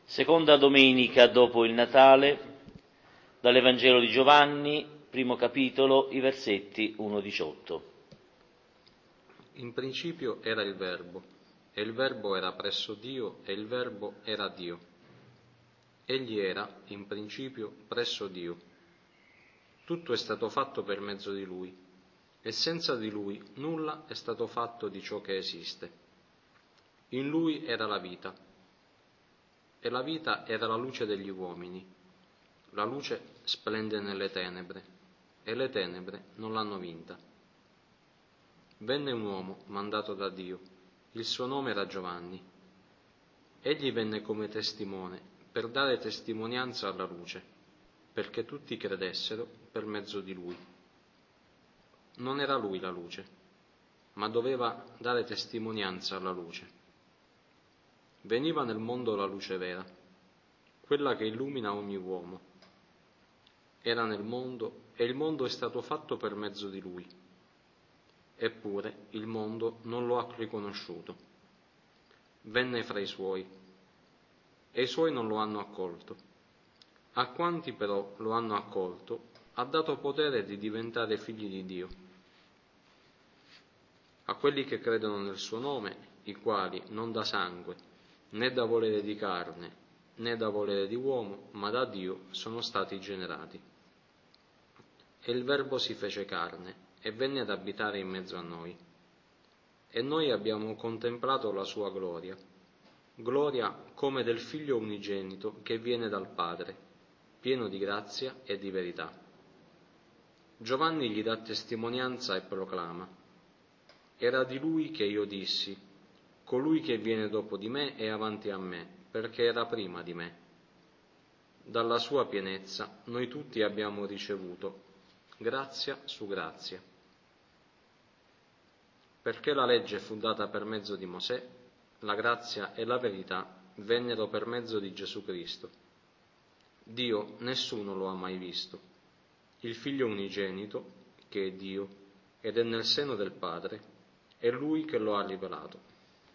Seconda domenica dopo il Natale, dall'Evangelo di Giovanni, primo capitolo, i versetti 1-18. In principio era il Verbo, e il Verbo era presso Dio, e il Verbo era Dio. Egli era, in principio, presso Dio. Tutto è stato fatto per mezzo di Lui, e senza di Lui nulla è stato fatto di ciò che esiste. In Lui era la vita, e la vita era la luce degli uomini. La luce splende nelle tenebre, e le tenebre non l'hanno vinta. Venne un uomo mandato da Dio, il suo nome era Giovanni. Egli venne come testimone per dare testimonianza alla luce, perché tutti credessero per mezzo di lui. Non era lui la luce, ma doveva dare testimonianza alla luce. Veniva nel mondo la luce vera, quella che illumina ogni uomo. Era nel mondo e il mondo è stato fatto per mezzo di lui. Eppure il mondo non lo ha riconosciuto. Venne fra i suoi, e i suoi non lo hanno accolto. A quanti però lo hanno accolto, ha dato potere di diventare figli di Dio. A quelli che credono nel suo nome, i quali non da sangue, né da volere di carne, né da volere di uomo, ma da Dio sono stati generati. E il Verbo si fece carne e venne ad abitare in mezzo a noi. E noi abbiamo contemplato la sua gloria, gloria come del Figlio unigenito che viene dal Padre, pieno di grazia e di verità. Giovanni gli dà testimonianza e proclama: era di lui che io dissi, colui che viene dopo di me è avanti a me, perché era prima di me. Dalla sua pienezza noi tutti abbiamo ricevuto grazia su grazia. Perché la legge fu data per mezzo di Mosè, la grazia e la verità vennero per mezzo di Gesù Cristo. Dio nessuno lo ha mai visto. Il Figlio unigenito, che è Dio, ed è nel seno del Padre, è Lui che lo ha rivelato.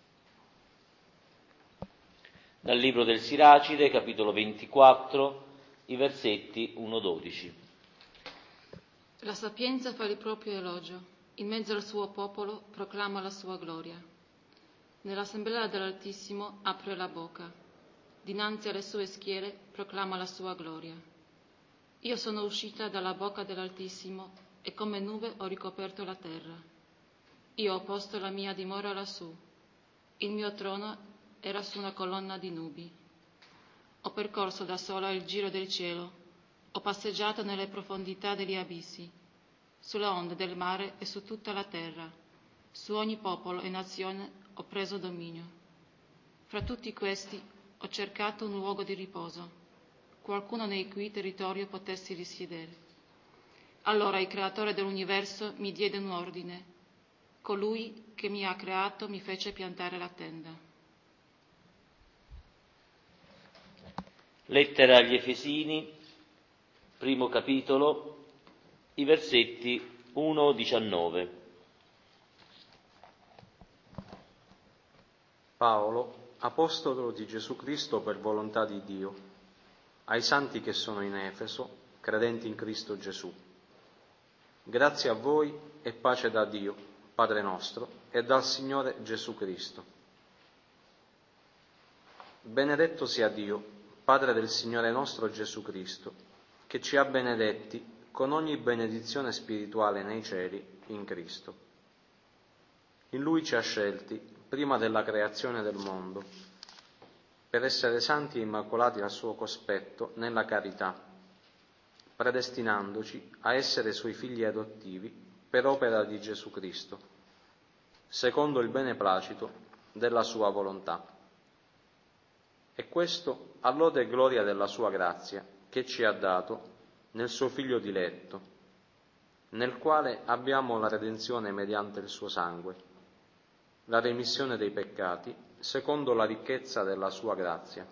Dal libro del Siracide, capitolo 24, i versetti 1-12. La sapienza fa il proprio elogio, in mezzo al suo popolo proclama la sua gloria. Nell'assemblea dell'Altissimo apre la bocca, dinanzi alle sue schiere proclama la sua gloria. Io sono uscita dalla bocca dell'Altissimo e come nube ho ricoperto la terra. Io ho posto la mia dimora lassù, il mio trono era su una colonna di nubi. Ho percorso da sola il giro del cielo, ho passeggiato nelle profondità degli abissi, sulle onde del mare e su tutta la terra, su ogni popolo e nazione ho preso dominio. Fra tutti questi ho cercato un luogo di riposo, qualcuno nei cui territorio potessi risiedere. Allora il creatore dell'universo mi diede un ordine, colui che mi ha creato mi fece piantare la tenda. Lettera agli Efesini, primo capitolo, i versetti 1-19. Paolo, apostolo di Gesù Cristo per volontà di Dio, ai santi che sono in Efeso, credenti in Cristo Gesù. Grazie a voi e pace da Dio, Padre nostro, e dal Signore Gesù Cristo. Benedetto sia Dio, Padre del Signore nostro Gesù Cristo, che ci ha benedetti con ogni benedizione spirituale nei cieli in Cristo. In Lui ci ha scelti prima della creazione del mondo, per essere santi e immacolati al suo cospetto nella carità, predestinandoci a essere Suoi figli adottivi per opera di Gesù Cristo, secondo il beneplacito della Sua volontà. E questo a lode e gloria della Sua grazia, che ci ha dato nel Suo Figlio diletto, nel quale abbiamo la redenzione mediante il Suo sangue, la remissione dei peccati, secondo la ricchezza della Sua grazia.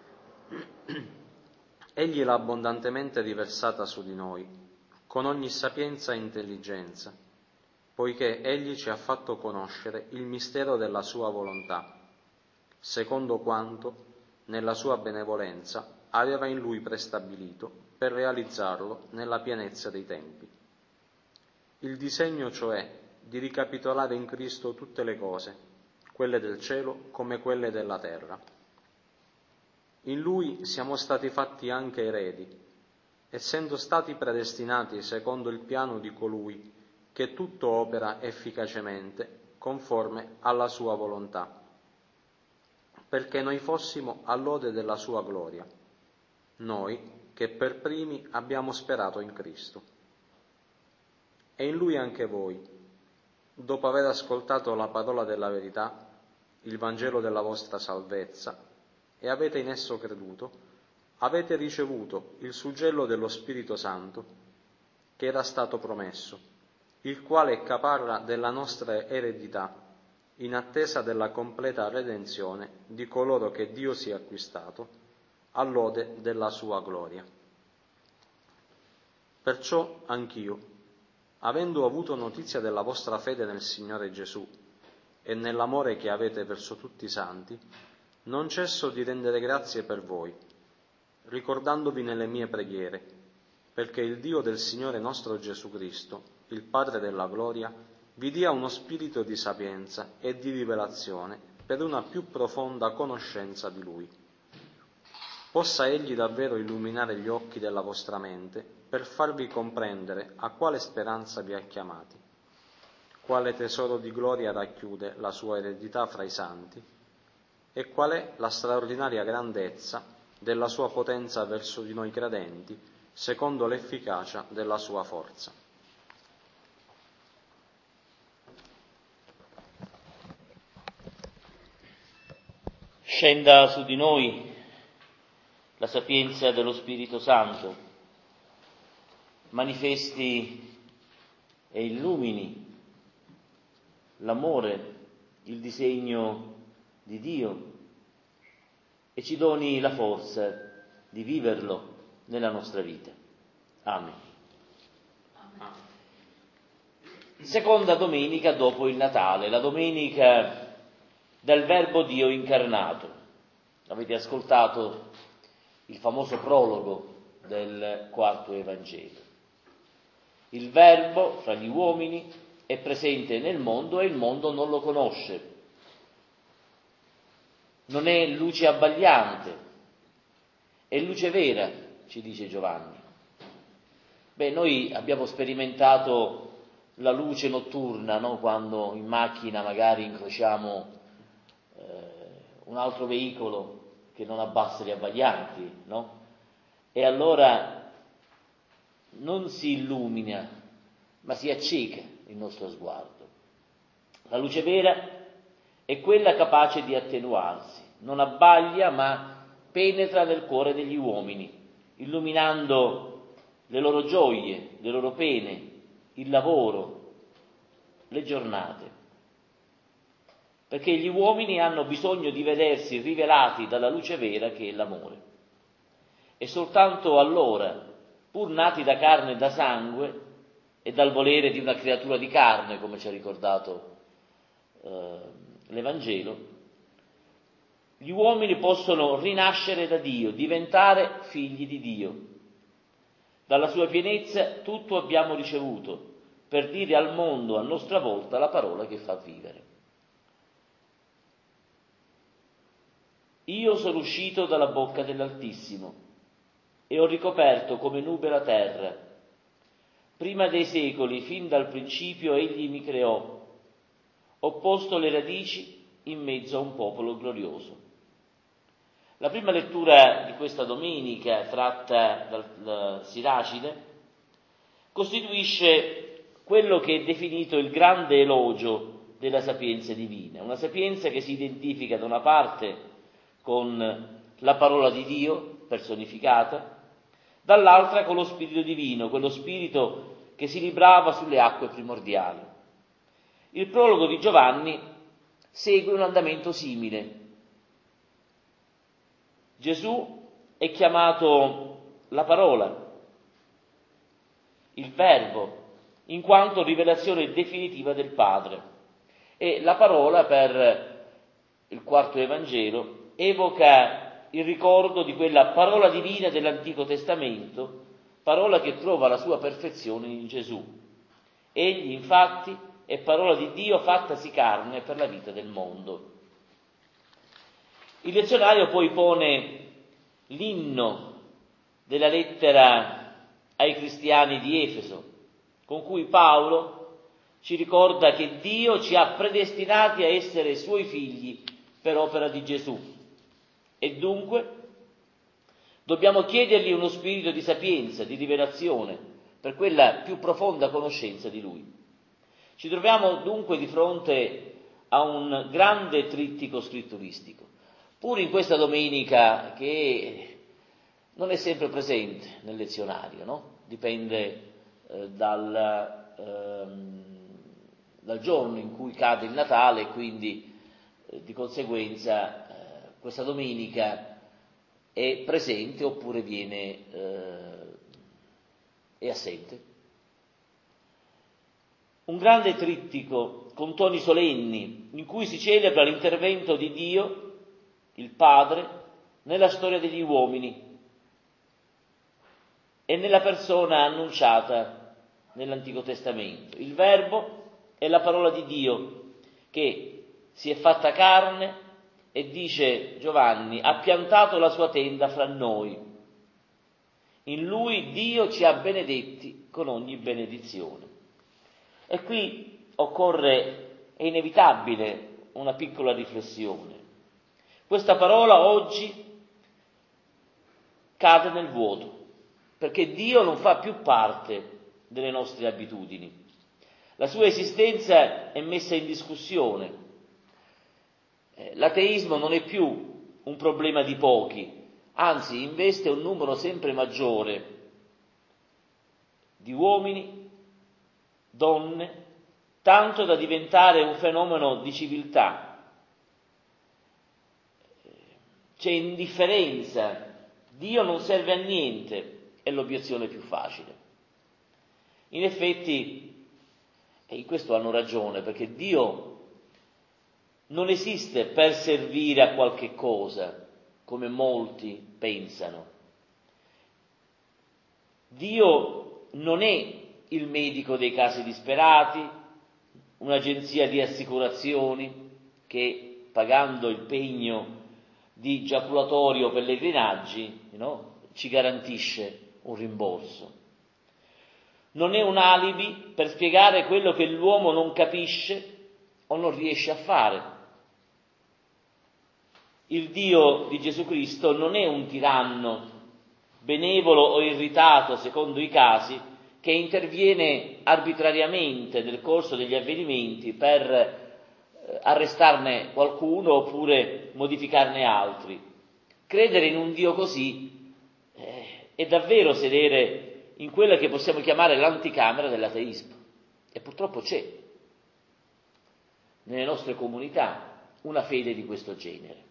Egli l'ha abbondantemente riversata su di noi, con ogni sapienza e intelligenza, poiché Egli ci ha fatto conoscere il mistero della Sua volontà, secondo quanto nella sua benevolenza, aveva in lui prestabilito per realizzarlo nella pienezza dei tempi. Il disegno, cioè, di ricapitolare in Cristo tutte le cose, quelle del cielo come quelle della terra. In lui siamo stati fatti anche eredi, essendo stati predestinati secondo il piano di colui che tutto opera efficacemente conforme alla sua volontà, perché noi fossimo all'ode della sua gloria, noi che per primi abbiamo sperato in Cristo. E in lui anche voi, dopo aver ascoltato la parola della verità, il Vangelo della vostra salvezza, e avete in esso creduto, avete ricevuto il suggello dello Spirito Santo che era stato promesso, il quale è caparra della nostra eredità, in attesa della completa redenzione di coloro che Dio si è acquistato, all'ode della sua gloria. Perciò anch'io, avendo avuto notizia della vostra fede nel Signore Gesù e nell'amore che avete verso tutti i santi, non cesso di rendere grazie per voi, ricordandovi nelle mie preghiere, perché il Dio del Signore nostro Gesù Cristo, il Padre della gloria, vi dia uno spirito di sapienza e di rivelazione per una più profonda conoscenza di Lui. Possa Egli davvero illuminare gli occhi della vostra mente per farvi comprendere a quale speranza vi ha chiamati, quale tesoro di gloria racchiude la sua eredità fra i santi, e qual è la straordinaria grandezza della sua potenza verso di noi credenti, secondo l'efficacia della sua forza. Scenda su di noi la sapienza dello Spirito Santo, manifesti e illumini l'amore, il disegno di Dio e ci doni la forza di viverlo nella nostra vita. Amen. Seconda domenica dopo il Natale, la domenica del Verbo Dio incarnato. Avete ascoltato il famoso prologo del quarto Evangelo. Il Verbo fra gli uomini è presente nel mondo e il mondo non lo conosce. Non è luce abbagliante, è luce vera, ci dice Giovanni. Noi abbiamo sperimentato la luce notturna, no? Quando in macchina magari incrociamo un altro veicolo che non abbassa gli abbaglianti, no? E allora non si illumina, ma si acceca il nostro sguardo. La luce vera è quella capace di attenuarsi, non abbaglia ma penetra nel cuore degli uomini, illuminando le loro gioie, le loro pene, il lavoro, le giornate. Perché gli uomini hanno bisogno di vedersi rivelati dalla luce vera che è l'amore. E soltanto allora, pur nati da carne e da sangue e dal volere di una creatura di carne, come ci ha ricordato l'Evangelo, gli uomini possono rinascere da Dio, diventare figli di Dio. Dalla sua pienezza tutto abbiamo ricevuto per dire al mondo a nostra volta la parola che fa vivere. Io sono uscito dalla bocca dell'Altissimo e ho ricoperto come nube la terra. Prima dei secoli, fin dal principio, egli mi creò. Ho posto le radici in mezzo a un popolo glorioso. La prima lettura di questa domenica, tratta dal Siracide, costituisce quello che è definito il grande elogio della sapienza divina, una sapienza che si identifica da una parte con la parola di Dio personificata, dall'altra con lo Spirito divino, quello Spirito che si librava sulle acque primordiali. Il prologo di Giovanni segue un andamento simile. Gesù è chiamato la parola, il Verbo, in quanto rivelazione definitiva del Padre. E la parola, per il quarto Evangelo, evoca il ricordo di quella parola divina dell'Antico Testamento, parola che trova la sua perfezione in Gesù. Egli, infatti, è parola di Dio fattasi carne per la vita del mondo. Il lezionario poi pone l'inno della lettera ai cristiani di Efeso, con cui Paolo ci ricorda che Dio ci ha predestinati a essere suoi figli per opera di Gesù e dunque dobbiamo chiedergli uno spirito di sapienza, di rivelazione, per quella più profonda conoscenza di Lui. Ci troviamo dunque di fronte a un grande trittico scritturistico, pur in questa domenica che non è sempre presente nel lezionario, no? Dipende dal giorno in cui cade il Natale e quindi di conseguenza questa domenica è presente oppure è assente. Un grande trittico con toni solenni in cui si celebra l'intervento di Dio, il Padre, nella storia degli uomini e nella persona annunciata nell'Antico Testamento. Il Verbo è la parola di Dio che si è fatta carne e, dice Giovanni, ha piantato la sua tenda fra noi. In Lui Dio ci ha benedetti con ogni benedizione. E qui è inevitabile una piccola riflessione. Questa parola oggi cade nel vuoto, perché Dio non fa più parte delle nostre abitudini. La sua esistenza è messa in discussione. L'ateismo non è più un problema di pochi, anzi investe un numero sempre maggiore di uomini, donne, tanto da diventare un fenomeno di civiltà. C'è indifferenza, Dio non serve a niente, è l'obiezione più facile. In effetti, e in questo hanno ragione, perché Dio non esiste per servire a qualche cosa, come molti pensano. Dio non è il medico dei casi disperati, un'agenzia di assicurazioni che, pagando il pegno di giaculatorio o pellegrinaggi, ci garantisce un rimborso. Non è un alibi per spiegare quello che l'uomo non capisce o non riesce a fare. Il Dio di Gesù Cristo non è un tiranno, benevolo o irritato secondo i casi, che interviene arbitrariamente nel corso degli avvenimenti per arrestarne qualcuno oppure modificarne altri. Credere in un Dio così è davvero sedere in quella che possiamo chiamare l'anticamera dell'ateismo. E purtroppo c'è nelle nostre comunità una fede di questo genere.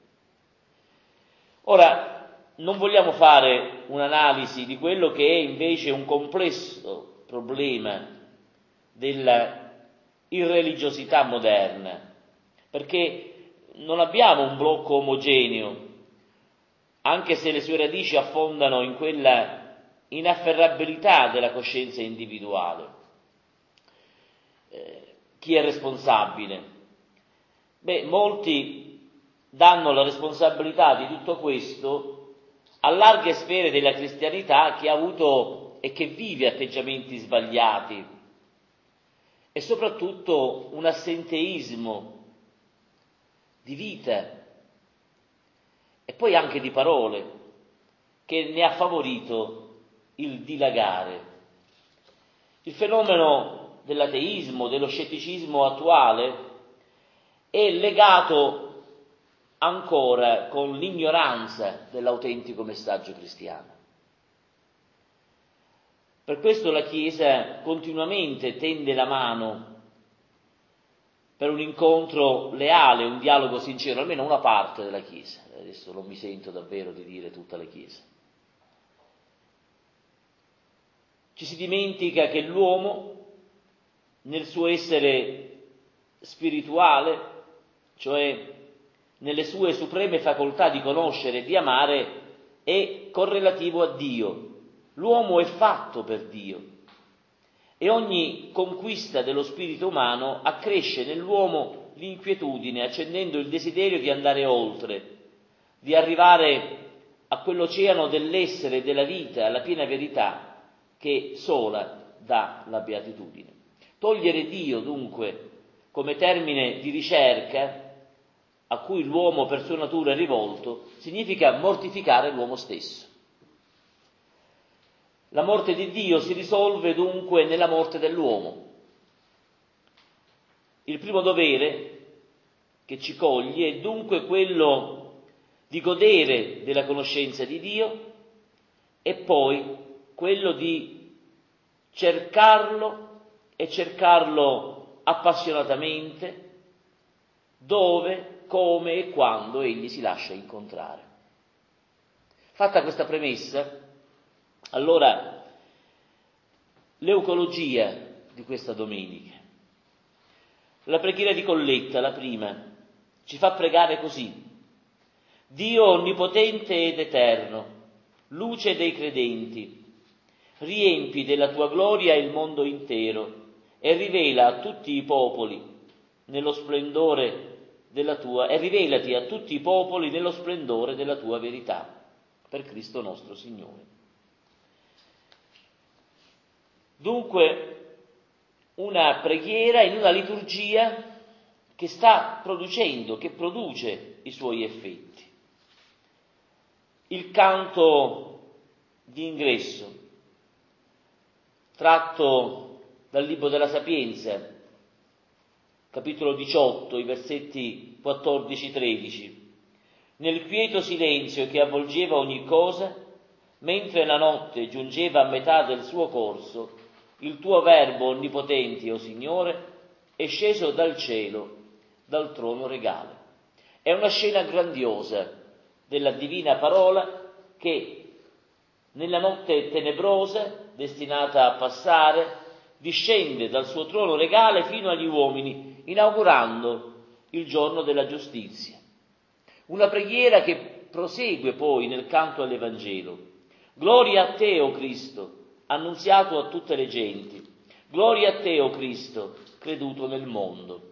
Ora, non vogliamo fare un'analisi di quello che è invece un complesso problema della irreligiosità moderna, perché non abbiamo un blocco omogeneo, anche se le sue radici affondano in quella inafferrabilità della coscienza individuale. Chi è responsabile? Molti danno la responsabilità di tutto questo a larghe sfere della cristianità che ha avuto e che vive atteggiamenti sbagliati e soprattutto un assenteismo di vita e poi anche di parole che ne ha favorito il dilagare. Il fenomeno dell'ateismo, dello scetticismo attuale è legato ancora con l'ignoranza dell'autentico messaggio cristiano. Per questo la Chiesa continuamente tende la mano per un incontro leale, un dialogo sincero, almeno una parte della Chiesa. Adesso non mi sento davvero di dire tutta la Chiesa. Ci si dimentica che l'uomo, nel suo essere spirituale, cioè nelle sue supreme facoltà di conoscere e di amare, è correlativo a Dio. L'uomo è fatto per Dio e ogni conquista dello spirito umano accresce nell'uomo l'inquietudine, accendendo il desiderio di andare oltre, di arrivare a quell'oceano dell'essere e della vita, alla piena verità che sola dà la beatitudine. Togliere Dio, dunque, come termine di ricerca a cui l'uomo per sua natura è rivolto, significa mortificare l'uomo stesso. La morte di Dio si risolve dunque nella morte dell'uomo. Il primo dovere che ci coglie è dunque quello di godere della conoscenza di Dio e poi quello di cercarlo e cercarlo appassionatamente dove, come e quando egli si lascia incontrare. Fatta questa premessa, allora l'eucologia di questa domenica, la preghiera di Colletta, la prima, ci fa pregare così: Dio onnipotente ed eterno, luce dei credenti, riempi della tua gloria il mondo intero e rivela a tutti i popoli nello splendore della tua, e rivelati a tutti i popoli nello splendore della tua verità, per Cristo nostro Signore. Dunque, una preghiera in una liturgia che sta producendo, che produce i suoi effetti. Il canto di ingresso, tratto dal Libro della Sapienza, capitolo 18, i versetti 14-13. Nel quieto silenzio che avvolgeva ogni cosa, mentre la notte giungeva a metà del suo corso, il tuo verbo onnipotente, o Signore, è sceso dal cielo, dal trono regale. È una scena grandiosa della divina parola che nella notte tenebrosa, destinata a passare, discende dal suo trono regale fino agli uomini, inaugurando il giorno della giustizia. Una preghiera che prosegue poi nel canto all'Evangelo. Gloria a te, o Cristo, annunziato a tutte le genti. Gloria a te, o Cristo, creduto nel mondo.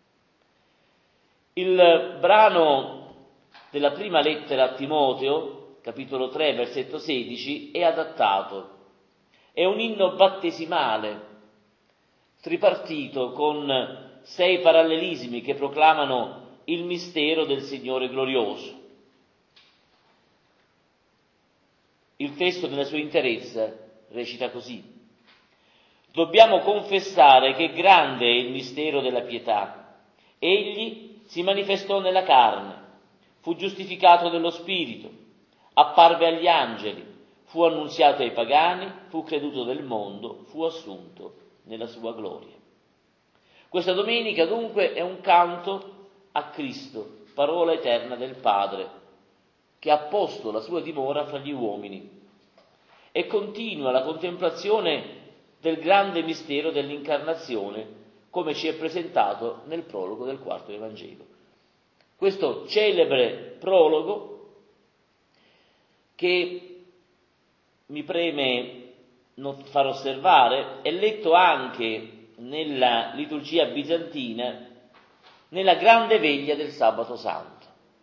Il brano della prima lettera a Timoteo, capitolo 3, versetto 16, è adattato. È un inno battesimale, tripartito, con 6 parallelismi che proclamano il mistero del Signore glorioso. Il testo nella sua interezza recita così: dobbiamo confessare che grande è il mistero della pietà. Egli si manifestò nella carne, fu giustificato nello Spirito, apparve agli angeli, fu annunziato ai pagani, fu creduto nel mondo, fu assunto nella sua gloria. Questa domenica dunque è un canto a Cristo, parola eterna del Padre, che ha posto la sua dimora fra gli uomini, e continua la contemplazione del grande mistero dell'incarnazione, come ci è presentato nel prologo del quarto Evangelo. Questo celebre prologo, che mi preme far osservare, è letto anche nella liturgia bizantina nella grande veglia del sabato santo.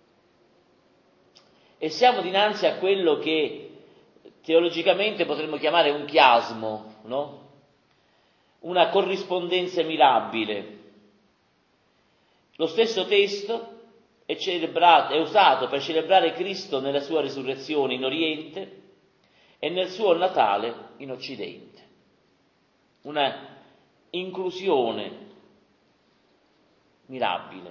E siamo dinanzi a quello che teologicamente potremmo chiamare un chiasmo, no? Una corrispondenza mirabile. Lo stesso testo è usato per celebrare Cristo nella sua risurrezione in Oriente e nel suo Natale in Occidente. Una inclusione mirabile.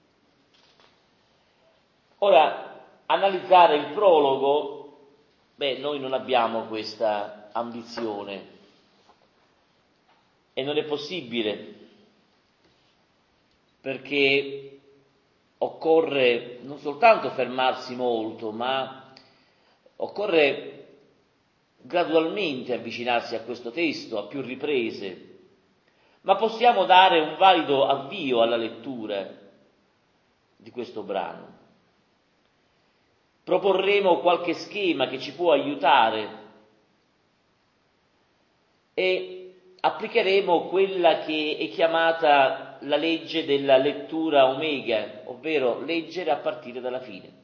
Ora, analizzare il prologo, noi non abbiamo questa ambizione e non è possibile, perché occorre non soltanto fermarsi molto, ma occorre gradualmente avvicinarsi a questo testo a più riprese, ma possiamo dare un valido avvio alla lettura di questo brano. proporremo qualche schema che ci può aiutare e applicheremo quella che è chiamata la legge della lettura omega, ovvero leggere a partire dalla fine.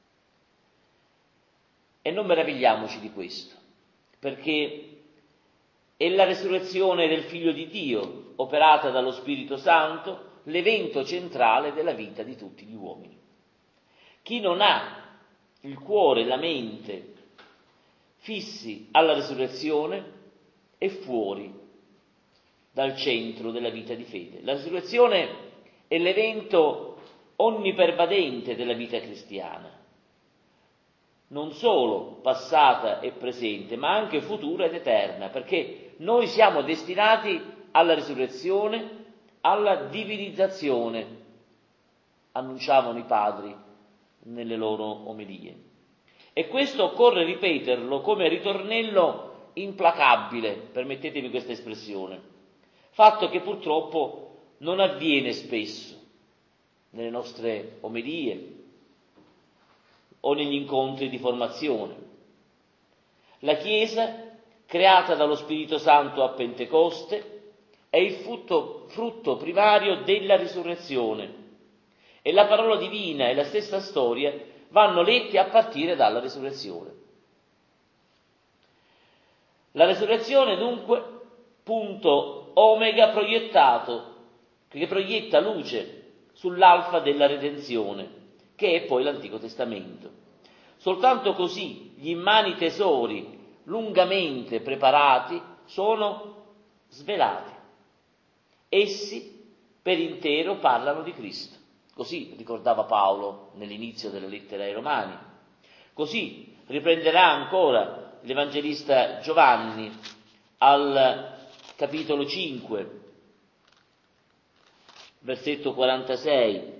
E non meravigliamoci di questo, perché è la resurrezione del Figlio di Dio, operata dallo Spirito Santo, l'evento centrale della vita di tutti gli uomini. Chi non ha il cuore e la mente fissi alla resurrezione è fuori dal centro della vita di fede. La resurrezione è l'evento onnipervadente della vita cristiana, non solo passata e presente, ma anche futura ed eterna, perché noi siamo destinati alla risurrezione, alla divinizzazione, annunciavano i padri nelle loro omelie. E questo occorre ripeterlo come ritornello implacabile, permettetemi questa espressione, fatto che purtroppo non avviene spesso nelle nostre omelie o negli incontri di formazione. La Chiesa, creata dallo Spirito Santo a Pentecoste, è il frutto primario della risurrezione e la parola divina e la stessa storia vanno letti a partire dalla risurrezione. La risurrezione dunque, punto omega proiettato, che proietta luce sull'alfa della redenzione, che è poi l'Antico Testamento. Soltanto così gli immani tesori lungamente preparati sono svelati. Essi per intero parlano di Cristo. Così ricordava Paolo nell'inizio della lettera ai Romani. Così riprenderà ancora l'Evangelista Giovanni al capitolo 5, versetto 46.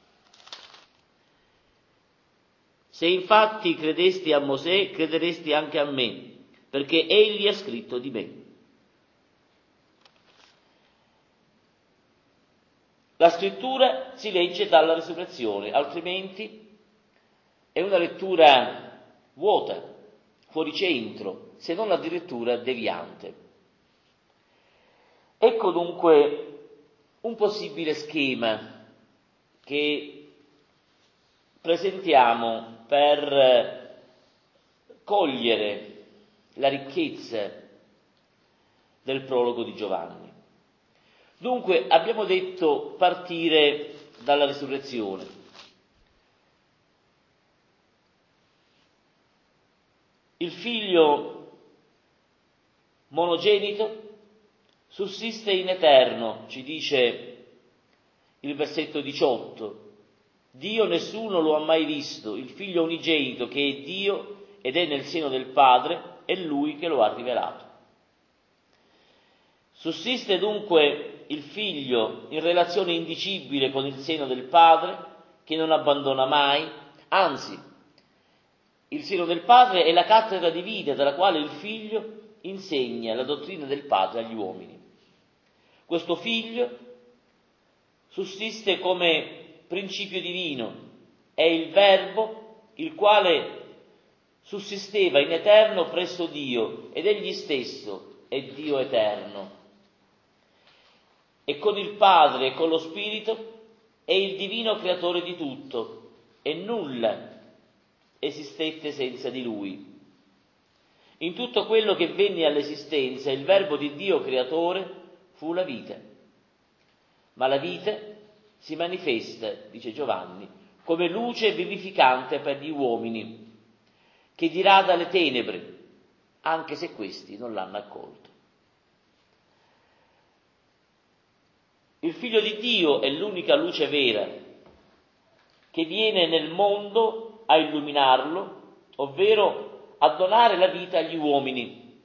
Se infatti credesti a Mosè, crederesti anche a me, perché egli ha scritto di me. La scrittura si legge dalla risurrezione, altrimenti è una lettura vuota, fuori centro, se non addirittura deviante. Ecco dunque un possibile schema che presentiamo per cogliere la ricchezza del prologo di Giovanni. Dunque abbiamo detto partire dalla risurrezione. Il figlio monogenito sussiste in eterno, ci dice il versetto 18. Dio nessuno lo ha mai visto, il figlio unigenito che è Dio ed è nel seno del Padre, è Lui che lo ha rivelato. Sussiste dunque il figlio in relazione indicibile con il seno del Padre, che non abbandona mai, anzi, il seno del Padre è la cattedra divina dalla quale il figlio insegna la dottrina del Padre agli uomini. Questo figlio sussiste come principio divino, è il Verbo il quale sussisteva in eterno presso Dio ed egli stesso è Dio eterno. E con il Padre e con lo Spirito è il divino creatore di tutto e nulla esistette senza di Lui. In tutto quello che venne all'esistenza il Verbo di Dio creatore fu la vita. Ma la vita si manifesta, dice Giovanni, come luce vivificante per gli uomini, che dirà dalle tenebre, anche se questi non l'hanno accolto. Il Figlio di Dio è l'unica luce vera che viene nel mondo a illuminarlo, ovvero a donare la vita agli uomini.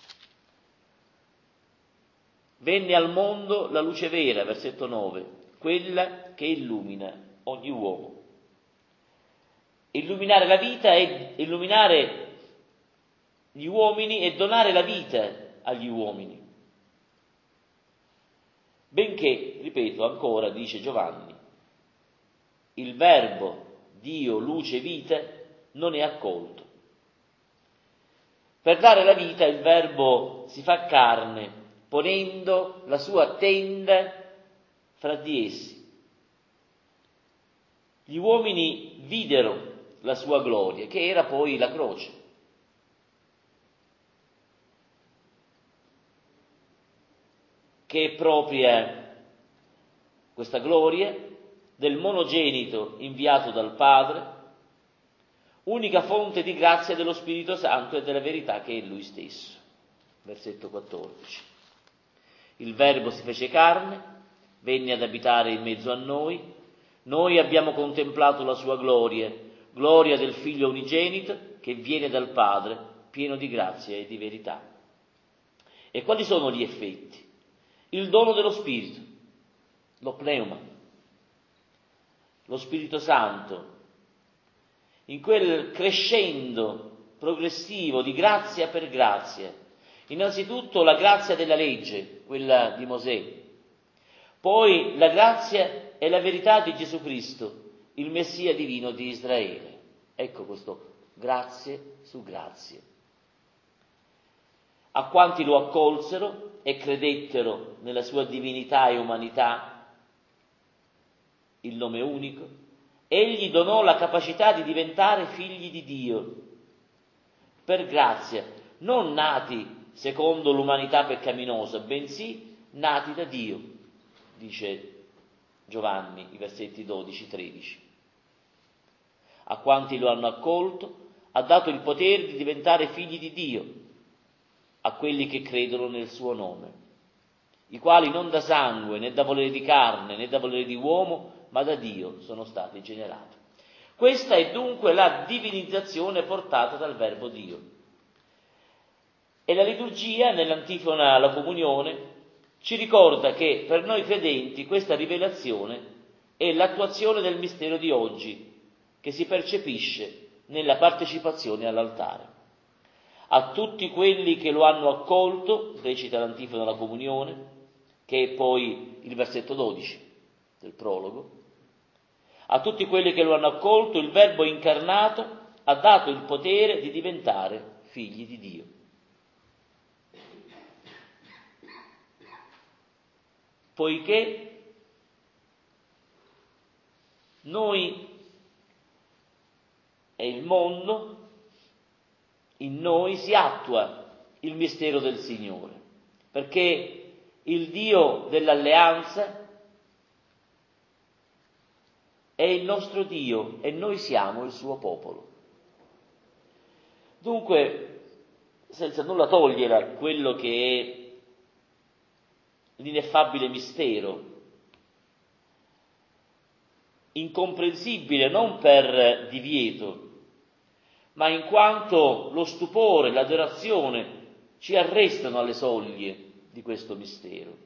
Venne al mondo la luce vera, versetto 9, quella che illumina ogni uomo. Illuminare la vita è illuminare gli uomini e donare la vita agli uomini. Benché, ripeto ancora, dice Giovanni, il Verbo, Dio, luce, vita, non è accolto. Per dare la vita il Verbo si fa carne, ponendo la sua tenda fra di essi. Gli uomini videro la sua gloria, che era poi la croce. Che è propria questa gloria del monogenito inviato dal Padre, unica fonte di grazia dello Spirito Santo e della verità che è Lui stesso. Versetto 14. Il Verbo si fece carne, venne ad abitare in mezzo a noi abbiamo contemplato la sua gloria, gloria del Figlio unigenito che viene dal Padre, pieno di grazia e di verità. E quali sono gli effetti? Il dono dello Spirito, lo pneuma, lo Spirito Santo, in quel crescendo progressivo di grazia per grazia. Innanzitutto la grazia della legge, quella di Mosè, poi la grazia e la verità di Gesù Cristo, il Messia divino di Israele. Ecco questo grazie su grazie. A quanti lo accolsero e credettero nella sua divinità e umanità, il nome unico, egli donò la capacità di diventare figli di Dio, per grazia, non nati secondo l'umanità peccaminosa, bensì nati da Dio, dice Giovanni, i versetti 12-13. A quanti lo hanno accolto, ha dato il potere di diventare figli di Dio, a quelli che credono nel suo nome, i quali non da sangue, né da volere di carne, né da volere di uomo, ma da Dio sono stati generati. Questa è dunque la divinizzazione portata dal Verbo Dio. E la liturgia, nell'antifona alla comunione, ci ricorda che per noi credenti questa rivelazione è l'attuazione del mistero di oggi, che si percepisce nella partecipazione all'altare. A tutti quelli che lo hanno accolto, recita l'antifona alla comunione, che è poi il versetto 12 del prologo, a tutti quelli che lo hanno accolto, il Verbo incarnato ha dato il potere di diventare figli di Dio. Poiché noi e il mondo, in noi si attua il mistero del Signore, perché il Dio dell'alleanza è il nostro Dio e noi siamo il suo popolo. Dunque, senza nulla togliere a quello che è l'ineffabile mistero, incomprensibile non per divieto, ma in quanto lo stupore, l'adorazione ci arrestano alle soglie di questo mistero.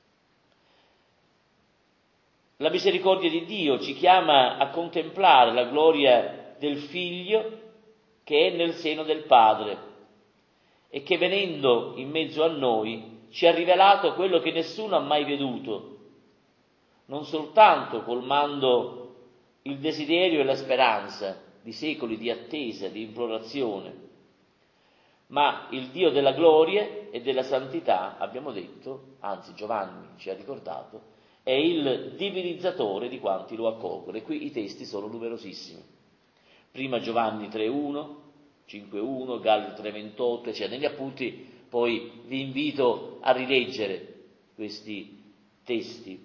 La misericordia di Dio ci chiama a contemplare la gloria del Figlio che è nel seno del Padre e che venendo in mezzo a noi ci ha rivelato quello che nessuno ha mai veduto, non soltanto colmando il desiderio e la speranza di secoli di attesa, di implorazione, ma il Dio della gloria e della santità, abbiamo detto, anzi Giovanni ci ha ricordato, è il divinizzatore di quanti lo accolgono. E qui i testi sono numerosissimi. Prima Giovanni 3.1, 5.1, Galli 3.28, eccetera. Negli appunti poi vi invito a rileggere questi testi.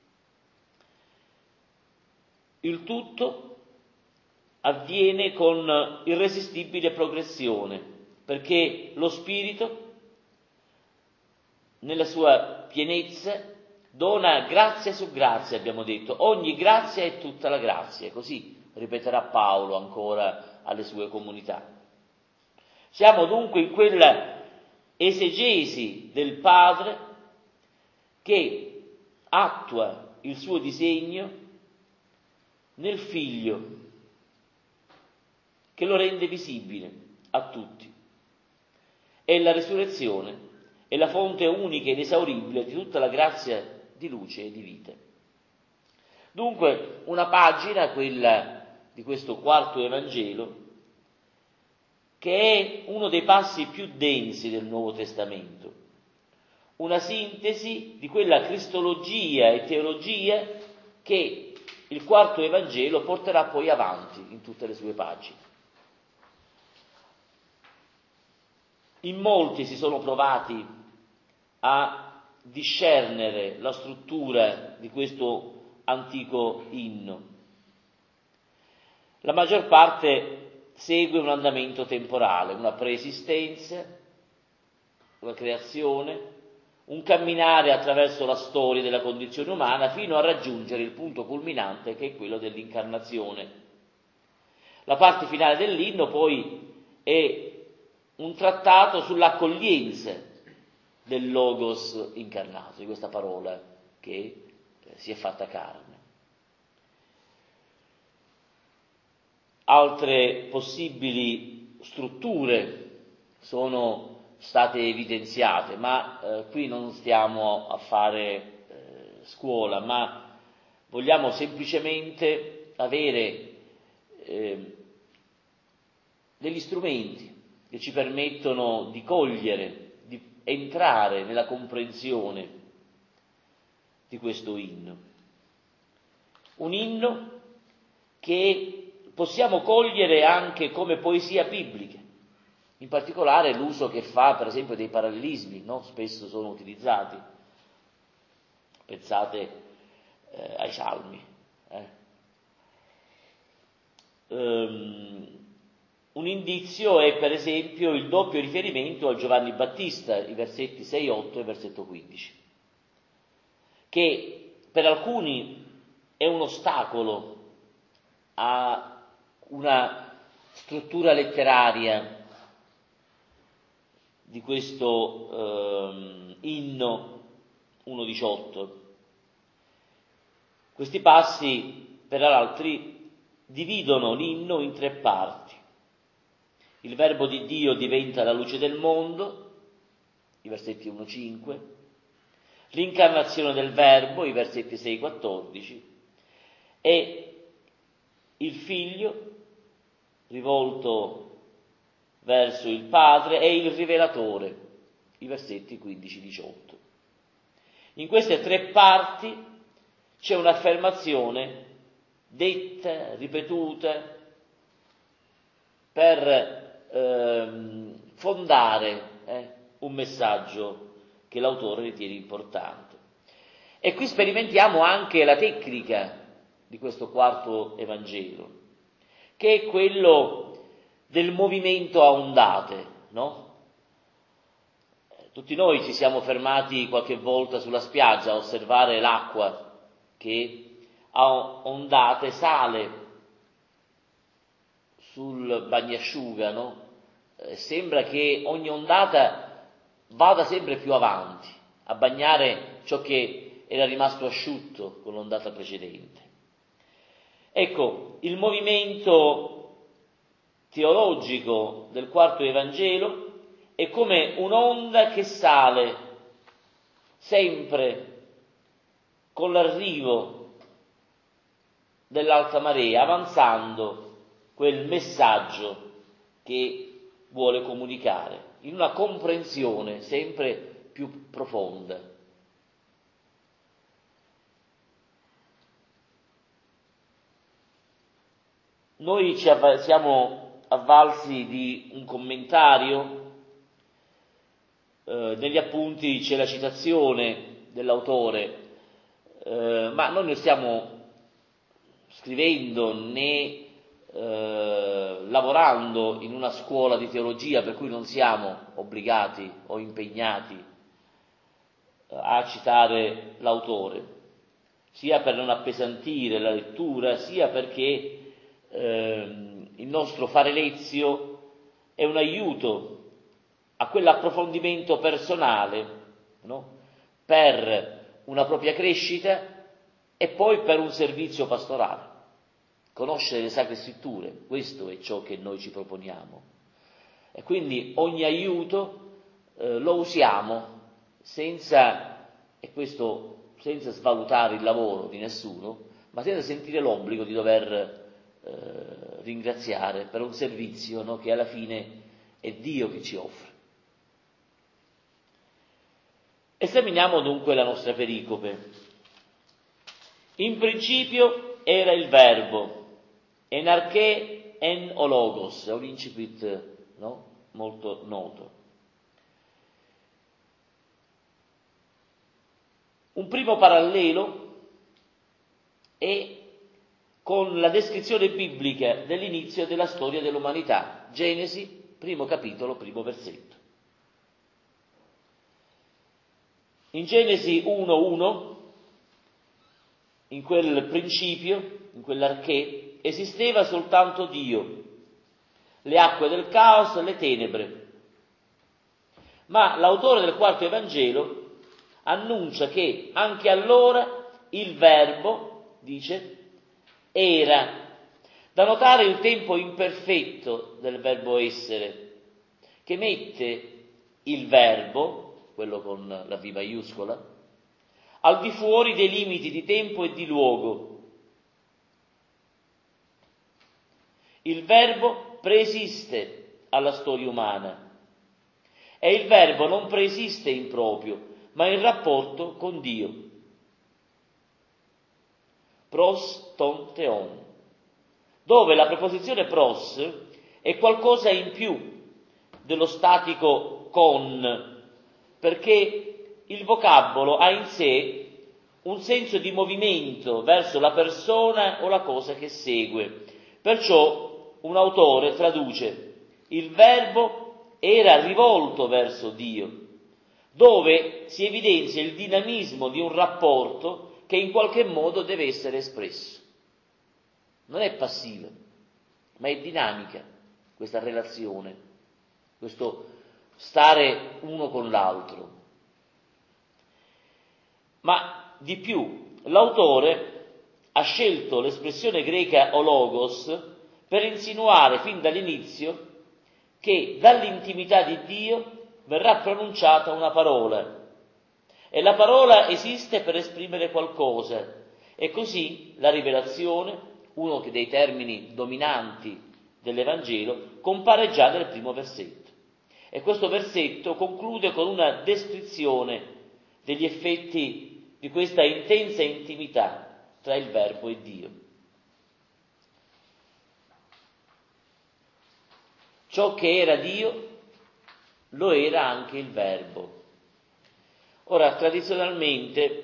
Il tutto avviene con irresistibile progressione, perché lo Spirito, nella sua pienezza, dona grazia su grazia, abbiamo detto, ogni grazia è tutta la grazia, così ripeterà Paolo ancora alle sue comunità. Siamo dunque in quella esegesi del Padre che attua il suo disegno nel Figlio, che lo rende visibile a tutti. E la risurrezione è la fonte unica ed esauribile di tutta la grazia di luce e di vita. Dunque, una pagina, quella di questo quarto Evangelo, che è uno dei passi più densi del Nuovo Testamento, una sintesi di quella cristologia e teologia che il quarto Evangelo porterà poi avanti in tutte le sue pagine. In molti si sono provati a discernere la struttura di questo antico inno. La maggior parte segue un andamento temporale, una preesistenza, una creazione, un camminare attraverso la storia della condizione umana fino a raggiungere il punto culminante che è quello dell'incarnazione. La parte finale dell'inno poi è un trattato sull'accoglienza del Logos incarnato, di questa parola che si è fatta carne. Altre possibili strutture sono state evidenziate, ma qui non stiamo a fare scuola, ma vogliamo semplicemente avere degli strumenti che ci permettono di cogliere, di entrare nella comprensione di questo inno. Un inno che possiamo cogliere anche come poesia biblica, in particolare l'uso che fa per esempio dei parallelismi, no? Spesso sono utilizzati, pensate ai Salmi. Un indizio è per esempio il doppio riferimento a Giovanni Battista, i versetti 6-8 e versetto 15, che per alcuni è un ostacolo a una struttura letteraria di questo inno 1.18. Questi passi, per altri, dividono l'inno in 3 parti. Il verbo di Dio diventa la luce del mondo, i versetti 1-5, l'incarnazione del verbo, i versetti 6-14, e il figlio rivolto verso il padre e il rivelatore, i versetti 15-18. In queste 3 parti c'è un'affermazione detta, ripetuta, per fondare un messaggio che l'autore ritiene importante. E qui sperimentiamo anche la tecnica di questo quarto Evangelo, che è quello del movimento a ondate, no? Tutti noi ci siamo fermati qualche volta sulla spiaggia a osservare l'acqua che a ondate sale sul bagnasciuga, no? Sembra che ogni ondata vada sempre più avanti, a bagnare ciò che era rimasto asciutto con l'ondata precedente. Ecco, il movimento teologico del quarto Evangelo è come un'onda che sale sempre con l'arrivo dell'alta marea, avanzando quel messaggio che vuole comunicare, in una comprensione sempre più profonda. Noi siamo avvalsi di un commentario, negli appunti c'è la citazione dell'autore, ma noi non stiamo scrivendo né lavorando in una scuola di teologia, per cui non siamo obbligati o impegnati a citare l'autore, sia per non appesantire la lettura, sia perché il nostro fare lezio è un aiuto a quell'approfondimento personale, no? Per una propria crescita e poi per un servizio pastorale. Conoscere le Sacre Scritture, questo è ciò che noi ci proponiamo. E quindi ogni aiuto lo usiamo senza svalutare il lavoro di nessuno, ma senza sentire l'obbligo di dover ringraziare per un servizio, no, che alla fine è Dio che ci offre. Esaminiamo dunque la nostra pericope. In principio era il Verbo, en arché en o logos, è un incipit, no? Molto noto. Un primo parallelo è con la descrizione biblica dell'inizio della storia dell'umanità, Genesi, primo capitolo, primo versetto. In Genesi 1:1, in quel principio, in quell'arché, esisteva soltanto Dio, le acque del caos e le tenebre. Ma l'autore del quarto Evangelo annuncia che anche allora il Verbo, dice, era. Da notare il tempo imperfetto del verbo essere, che mette il Verbo, quello con la V maiuscola, al di fuori dei limiti di tempo e di luogo. Il Verbo preesiste alla storia umana e il Verbo non preesiste in proprio, ma in rapporto con Dio. Pros ton theon, dove la preposizione pros è qualcosa in più dello statico con, perché il vocabolo ha in sé un senso di movimento verso la persona o la cosa che segue. Perciò un autore traduce: il verbo era rivolto verso Dio, dove si evidenzia il dinamismo di un rapporto che in qualche modo deve essere espresso. Non è passiva, ma è dinamica questa relazione, questo stare uno con l'altro. Ma di più, l'autore ha scelto l'espressione greca ologos per insinuare fin dall'inizio che dall'intimità di Dio verrà pronunciata una parola, e la parola esiste per esprimere qualcosa, e così la rivelazione, uno dei termini dominanti dell'Evangelo, compare già nel primo versetto. E questo versetto conclude con una descrizione degli effetti di questa intensa intimità tra il Verbo e Dio. Ciò che era Dio lo era anche il Verbo. Ora, tradizionalmente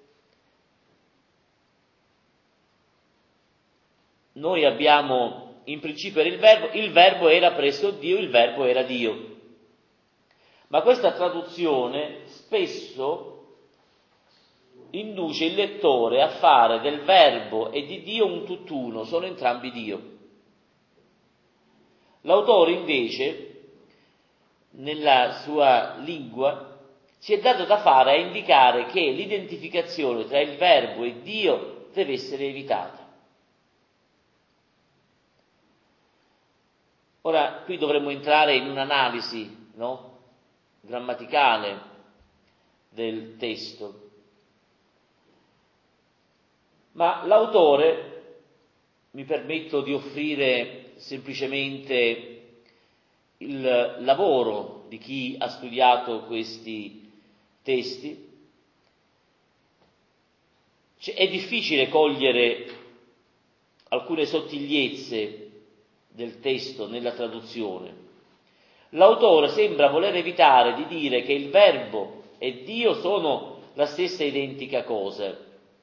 noi abbiamo, in principio era il Verbo era presso Dio, il Verbo era Dio. Ma questa traduzione spesso induce il lettore a fare del Verbo e di Dio un tutt'uno, sono entrambi Dio. L'autore invece, nella sua lingua, si è dato da fare a indicare che l'identificazione tra il Verbo e Dio deve essere evitata. Ora, qui dovremmo entrare in un'analisi, grammaticale del testo. Ma l'autore, mi permetto di offrire semplicemente il lavoro di chi ha studiato questi testi, è difficile cogliere alcune sottigliezze del testo nella traduzione. L'autore sembra voler evitare di dire che il Verbo e Dio sono la stessa identica cosa.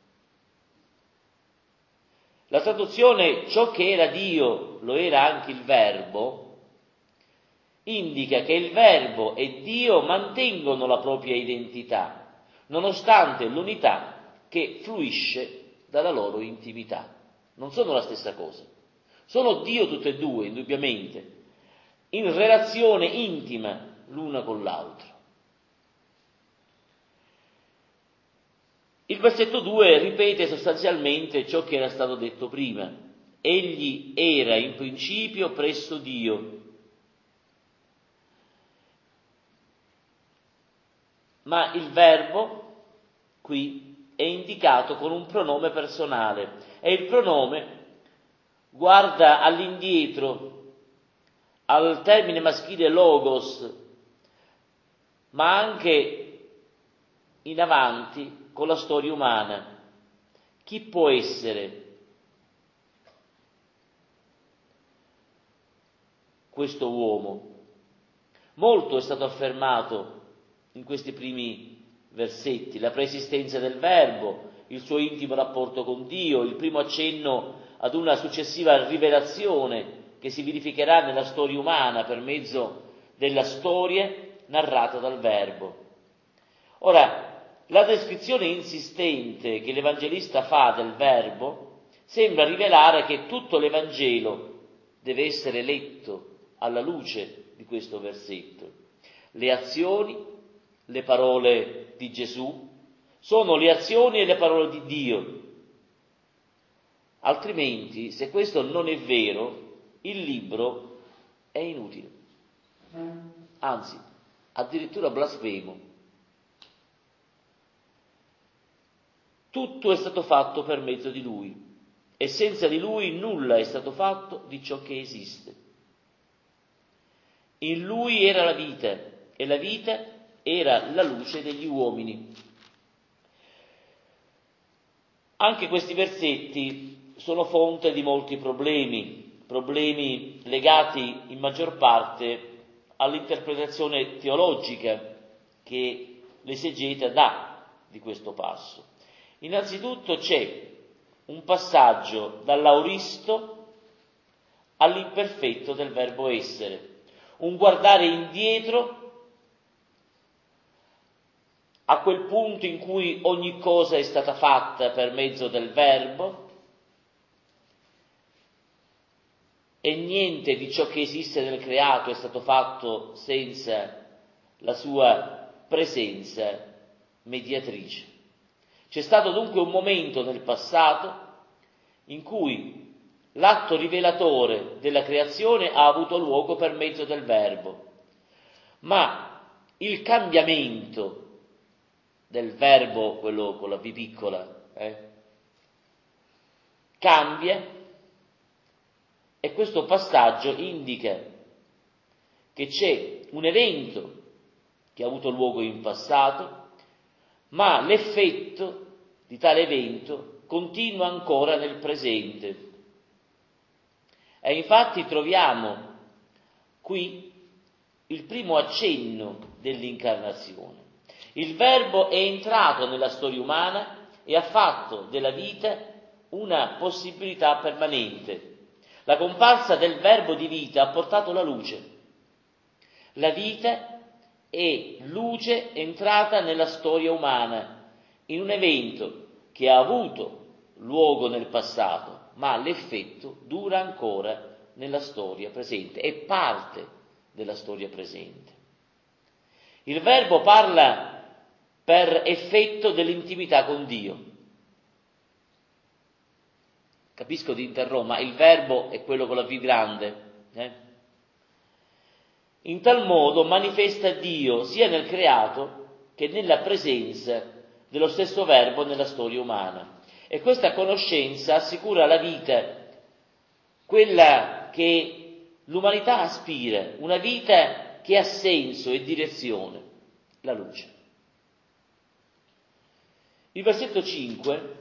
La traduzione ciò che era Dio lo era anche il Verbo indica che il Verbo e Dio mantengono la propria identità, nonostante l'unità che fluisce dalla loro intimità. Non sono la stessa cosa. Sono Dio tutte e due, indubbiamente, in relazione intima l'una con l'altro. Il versetto 2 ripete sostanzialmente ciò che era stato detto prima. Egli era in principio presso Dio. Ma il verbo qui è indicato con un pronome personale e il pronome guarda all'indietro, al termine maschile logos, ma anche in avanti con la storia umana. Chi può essere questo uomo? Molto è stato affermato in questi primi versetti: la preesistenza del Verbo, il suo intimo rapporto con Dio, il primo accenno ad una successiva rivelazione che si verificherà nella storia umana per mezzo della storia narrata dal Verbo. Ora, la descrizione insistente che l'Evangelista fa del Verbo sembra rivelare che tutto l'Evangelo deve essere letto alla luce di questo versetto. Le azioni, le parole di Gesù, sono le azioni e le parole di Dio. Altrimenti, se questo non è vero, il libro è inutile, anzi, addirittura blasfemo. Tutto è stato fatto per mezzo di Lui, e senza di Lui nulla è stato fatto di ciò che esiste. In Lui era la vita, e la vita era la luce degli uomini. Anche questi versetti sono fonte di molti problemi legati in maggior parte all'interpretazione teologica che l'esegeta dà di questo passo. Innanzitutto c'è un passaggio dall'aoristo all'imperfetto del verbo essere, un guardare indietro a quel punto in cui ogni cosa è stata fatta per mezzo del verbo e niente di ciò che esiste nel creato è stato fatto senza la sua presenza mediatrice. C'è stato dunque un momento nel passato in cui l'atto rivelatore della creazione ha avuto luogo per mezzo del verbo, ma il cambiamento del verbo, quello con la V piccola, cambia, e questo passaggio indica che c'è un evento che ha avuto luogo in passato, ma l'effetto di tale evento continua ancora nel presente. E infatti troviamo qui il primo accenno dell'incarnazione. Il Verbo è entrato nella storia umana e ha fatto della vita una possibilità permanente. La comparsa del Verbo di vita ha portato la luce. La vita è luce entrata nella storia umana, in un evento che ha avuto luogo nel passato, ma l'effetto dura ancora nella storia presente, è parte della storia presente. Il Verbo parla per effetto dell'intimità con Dio. Capisco di interrompere, ma il Verbo è quello con la V grande. In tal modo manifesta Dio sia nel creato che nella presenza dello stesso Verbo nella storia umana. E questa conoscenza assicura la vita, quella che l'umanità aspira, una vita che ha senso e direzione, la luce. Il versetto 5: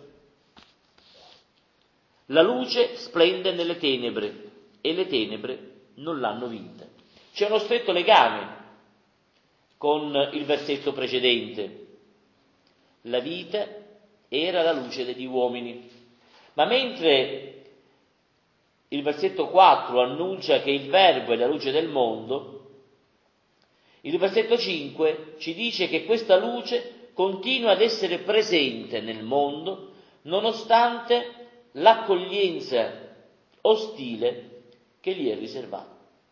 la luce splende nelle tenebre e le tenebre non l'hanno vinta. C'è uno stretto legame con il versetto precedente. La vita era la luce degli uomini. Ma mentre il versetto 4 annuncia che il Verbo è la luce del mondo, il versetto 5 ci dice che questa luce continua ad essere presente nel mondo nonostante l'accoglienza ostile che gli è riservata.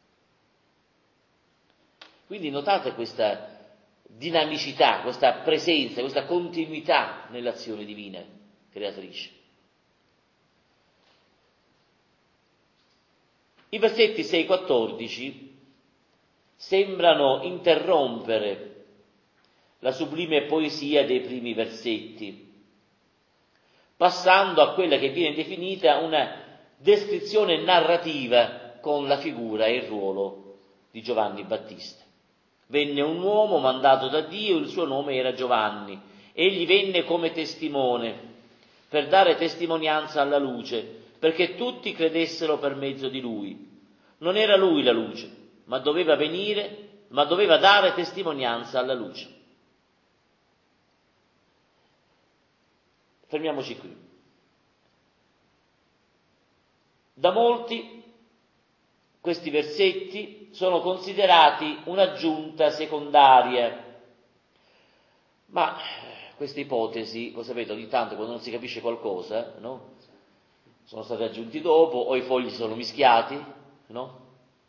Quindi notate questa dinamicità, questa presenza, questa continuità nell'azione divina creatrice. I versetti 6-14 sembrano interrompere la sublime poesia dei primi versetti, passando a quella che viene definita una descrizione narrativa con la figura e il ruolo di Giovanni Battista. Venne un uomo mandato da Dio, il suo nome era Giovanni. Egli venne come testimone per dare testimonianza alla luce, perché tutti credessero per mezzo di lui. Non era lui la luce, ma doveva dare testimonianza alla luce. Fermiamoci qui. Da molti questi versetti sono considerati un'aggiunta secondaria, ma queste ipotesi, voi sapete, ogni tanto quando non si capisce qualcosa, no? Sono stati aggiunti dopo, o i fogli sono mischiati, no?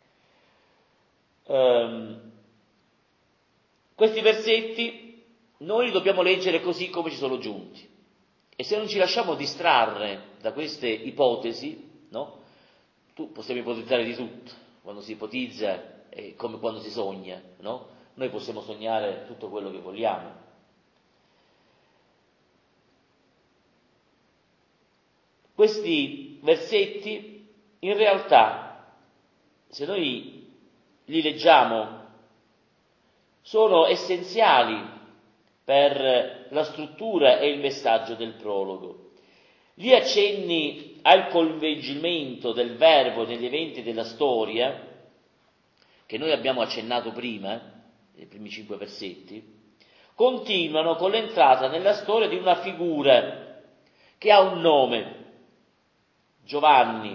Questi versetti noi li dobbiamo leggere così come ci sono giunti, e se non ci lasciamo distrarre da queste ipotesi, no? Possiamo ipotizzare di tutto, quando si ipotizza è come quando si sogna, no? Noi possiamo sognare tutto quello che vogliamo. Questi versetti, in realtà, se noi li leggiamo, sono essenziali per la struttura e il messaggio del prologo. Gli accenni al coinvolgimento del verbo negli eventi della storia, che noi abbiamo accennato prima, nei primi 5 versetti, continuano con l'entrata nella storia di una figura che ha un nome, Giovanni,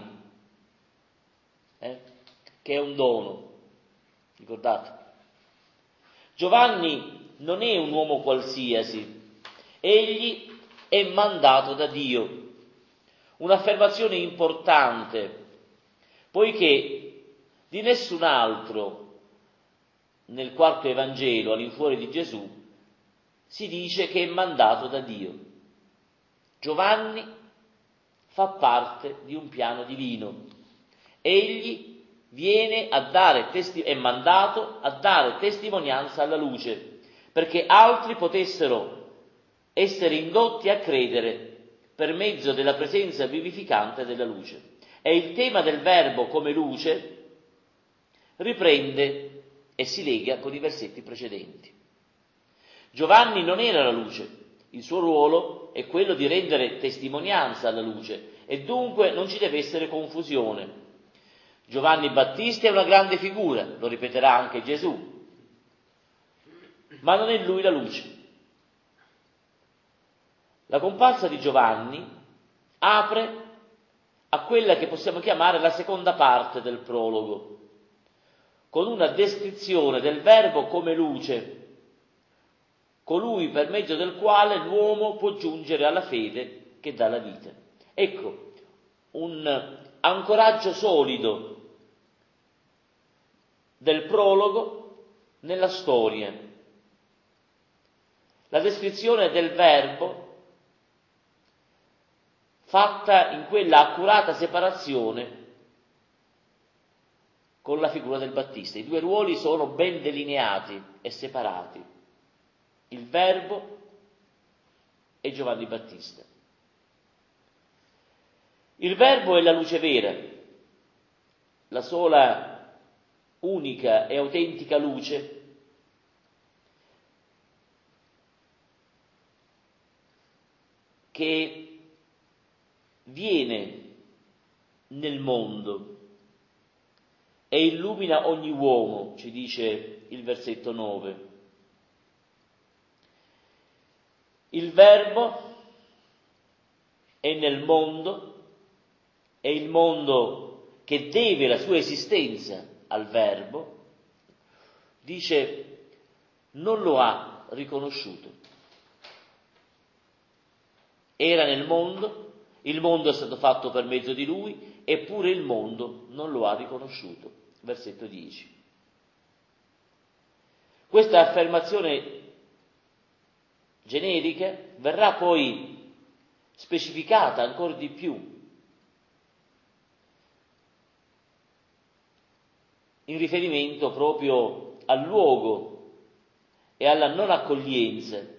che è un dono, ricordate? Giovanni non è un uomo qualsiasi, egli è mandato da Dio. Un'affermazione importante, poiché di nessun altro nel quarto Evangelo, all'infuori di Gesù, si dice che è mandato da Dio. Giovanni fa parte di un piano divino. Egli è mandato a dare testimonianza alla luce, perché altri potessero essere indotti a credere per mezzo della presenza vivificante della luce. E il tema del verbo come luce riprende e si lega con i versetti precedenti. Giovanni non era la luce, il suo ruolo è quello di rendere testimonianza alla luce e dunque non ci deve essere confusione. Giovanni Battista è una grande figura, lo ripeterà anche Gesù, ma non è lui la luce. La comparsa di Giovanni apre a quella che possiamo chiamare la seconda parte del prologo, con una descrizione del verbo come luce, colui per mezzo del quale l'uomo può giungere alla fede che dà la vita. Ecco, un ancoraggio solido del prologo nella storia. La descrizione del verbo fatta in quella accurata separazione con la figura del Battista. I 2 ruoli sono ben delineati e separati, il Verbo e Giovanni Battista. Il Verbo è la luce vera, la sola, unica e autentica luce che viene nel mondo e illumina ogni uomo, ci dice il versetto 9. Il Verbo è nel mondo, è il mondo che deve la sua esistenza al Verbo, dice non lo ha riconosciuto. Era nel mondo, il mondo è stato fatto per mezzo di lui, eppure il mondo non lo ha riconosciuto. Versetto 10. Questa affermazione generica verrà poi specificata ancora di più in riferimento proprio al luogo e alla non accoglienza.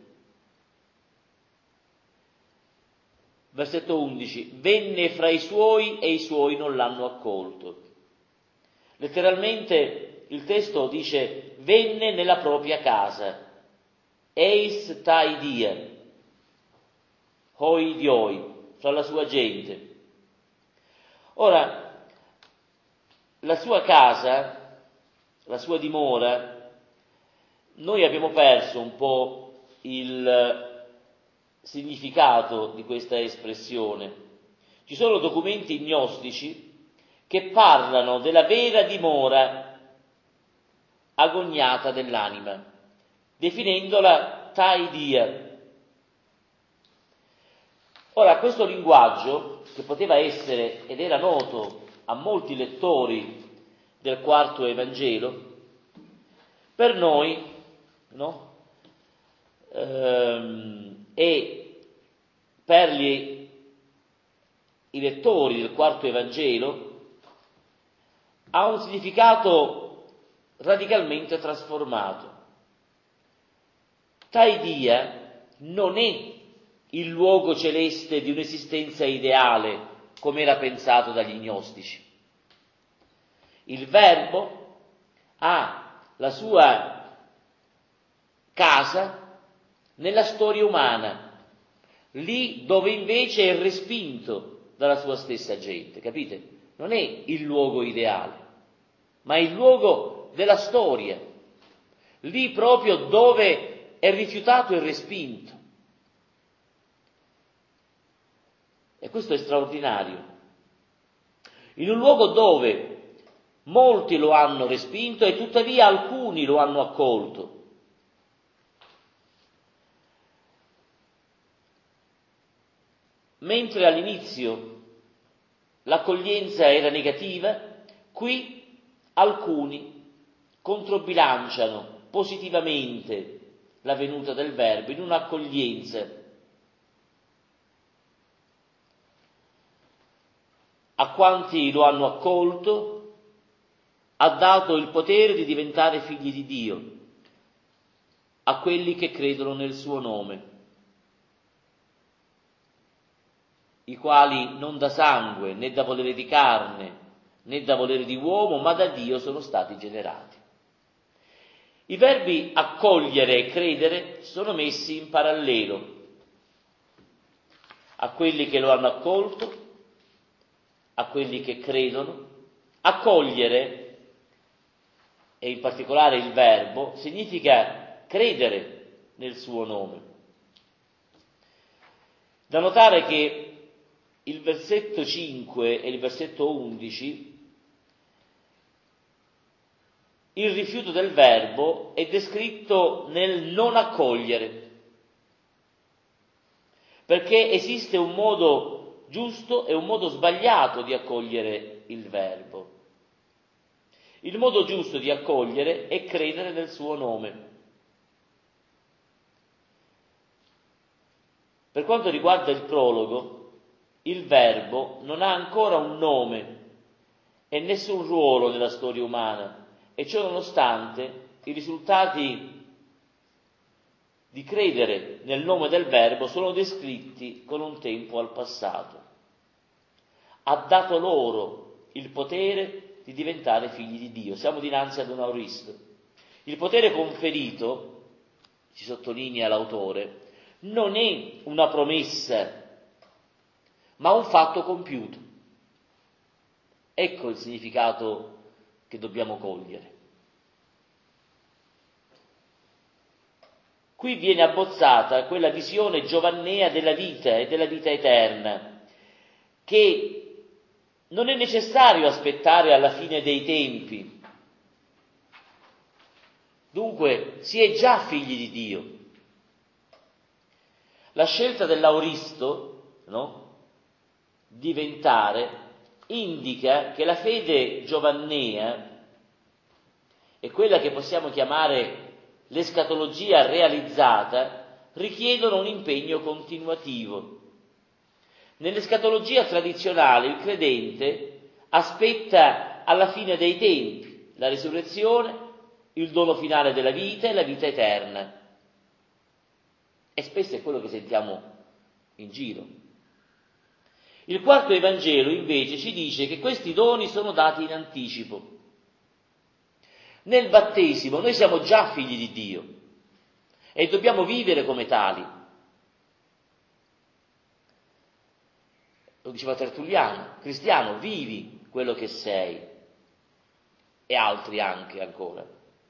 Versetto 11, venne fra i suoi e i suoi non l'hanno accolto. Letteralmente il testo dice venne nella propria casa, eis tai dia, hoi dioi, fra la sua gente. Ora, la sua casa, la sua dimora, noi abbiamo perso un po' il significato di questa espressione. Ci sono documenti gnostici che parlano della vera dimora agognata dell'anima, definendola tai dia. Ora, questo linguaggio, che poteva essere ed era noto a molti lettori del quarto Evangelo, per noi, no? E per i lettori del quarto Evangelo ha un significato radicalmente trasformato. Tai dia non è il luogo celeste di un'esistenza ideale come era pensato dagli gnostici. Il Verbo ha la sua casa nella storia umana, lì dove invece è respinto dalla sua stessa gente, capite? Non è il luogo ideale, ma è il luogo della storia, lì proprio dove è rifiutato e respinto. E questo è straordinario. In un luogo dove molti lo hanno respinto e tuttavia alcuni lo hanno accolto. Mentre all'inizio l'accoglienza era negativa, qui alcuni controbilanciano positivamente la venuta del Verbo in un'accoglienza. A quanti lo hanno accolto ha dato il potere di diventare figli di Dio, a quelli che credono nel suo nome, i quali non da sangue, né da volere di carne, né da volere di uomo, ma da Dio sono stati generati. I verbi accogliere e credere sono messi in parallelo. A quelli che lo hanno accolto, a quelli che credono. Accogliere, e in particolare il verbo, significa credere nel suo nome. Da notare che il versetto 5 e il versetto 11, il rifiuto del verbo è descritto nel non accogliere, perché esiste un modo giusto e un modo sbagliato di accogliere il verbo. Il modo giusto di accogliere è credere nel suo nome. Per quanto riguarda il prologo, il verbo non ha ancora un nome e nessun ruolo nella storia umana, e ciò nonostante i risultati di credere nel nome del verbo sono descritti con un tempo al passato. Ha dato loro il potere di diventare figli di Dio. Siamo dinanzi ad un aoristo. Il potere conferito, ci sottolinea l'autore, non è una promessa, ma un fatto compiuto. Ecco il significato che dobbiamo cogliere. Qui viene abbozzata quella visione giovannea della vita e della vita eterna, che non è necessario aspettare alla fine dei tempi. Dunque si è già figli di Dio. La scelta dell'auristo, no? Diventare, indica che la fede giovannea e quella che possiamo chiamare l'escatologia realizzata richiedono un impegno continuativo. Nell'escatologia tradizionale il credente aspetta alla fine dei tempi la risurrezione, il dono finale della vita e la vita eterna. E spesso è quello che sentiamo in giro. Il quarto Evangelo invece ci dice che questi doni sono dati in anticipo. Nel battesimo noi siamo già figli di Dio e dobbiamo vivere come tali. Lo diceva Tertulliano: cristiano, vivi quello che sei, e altri anche ancora.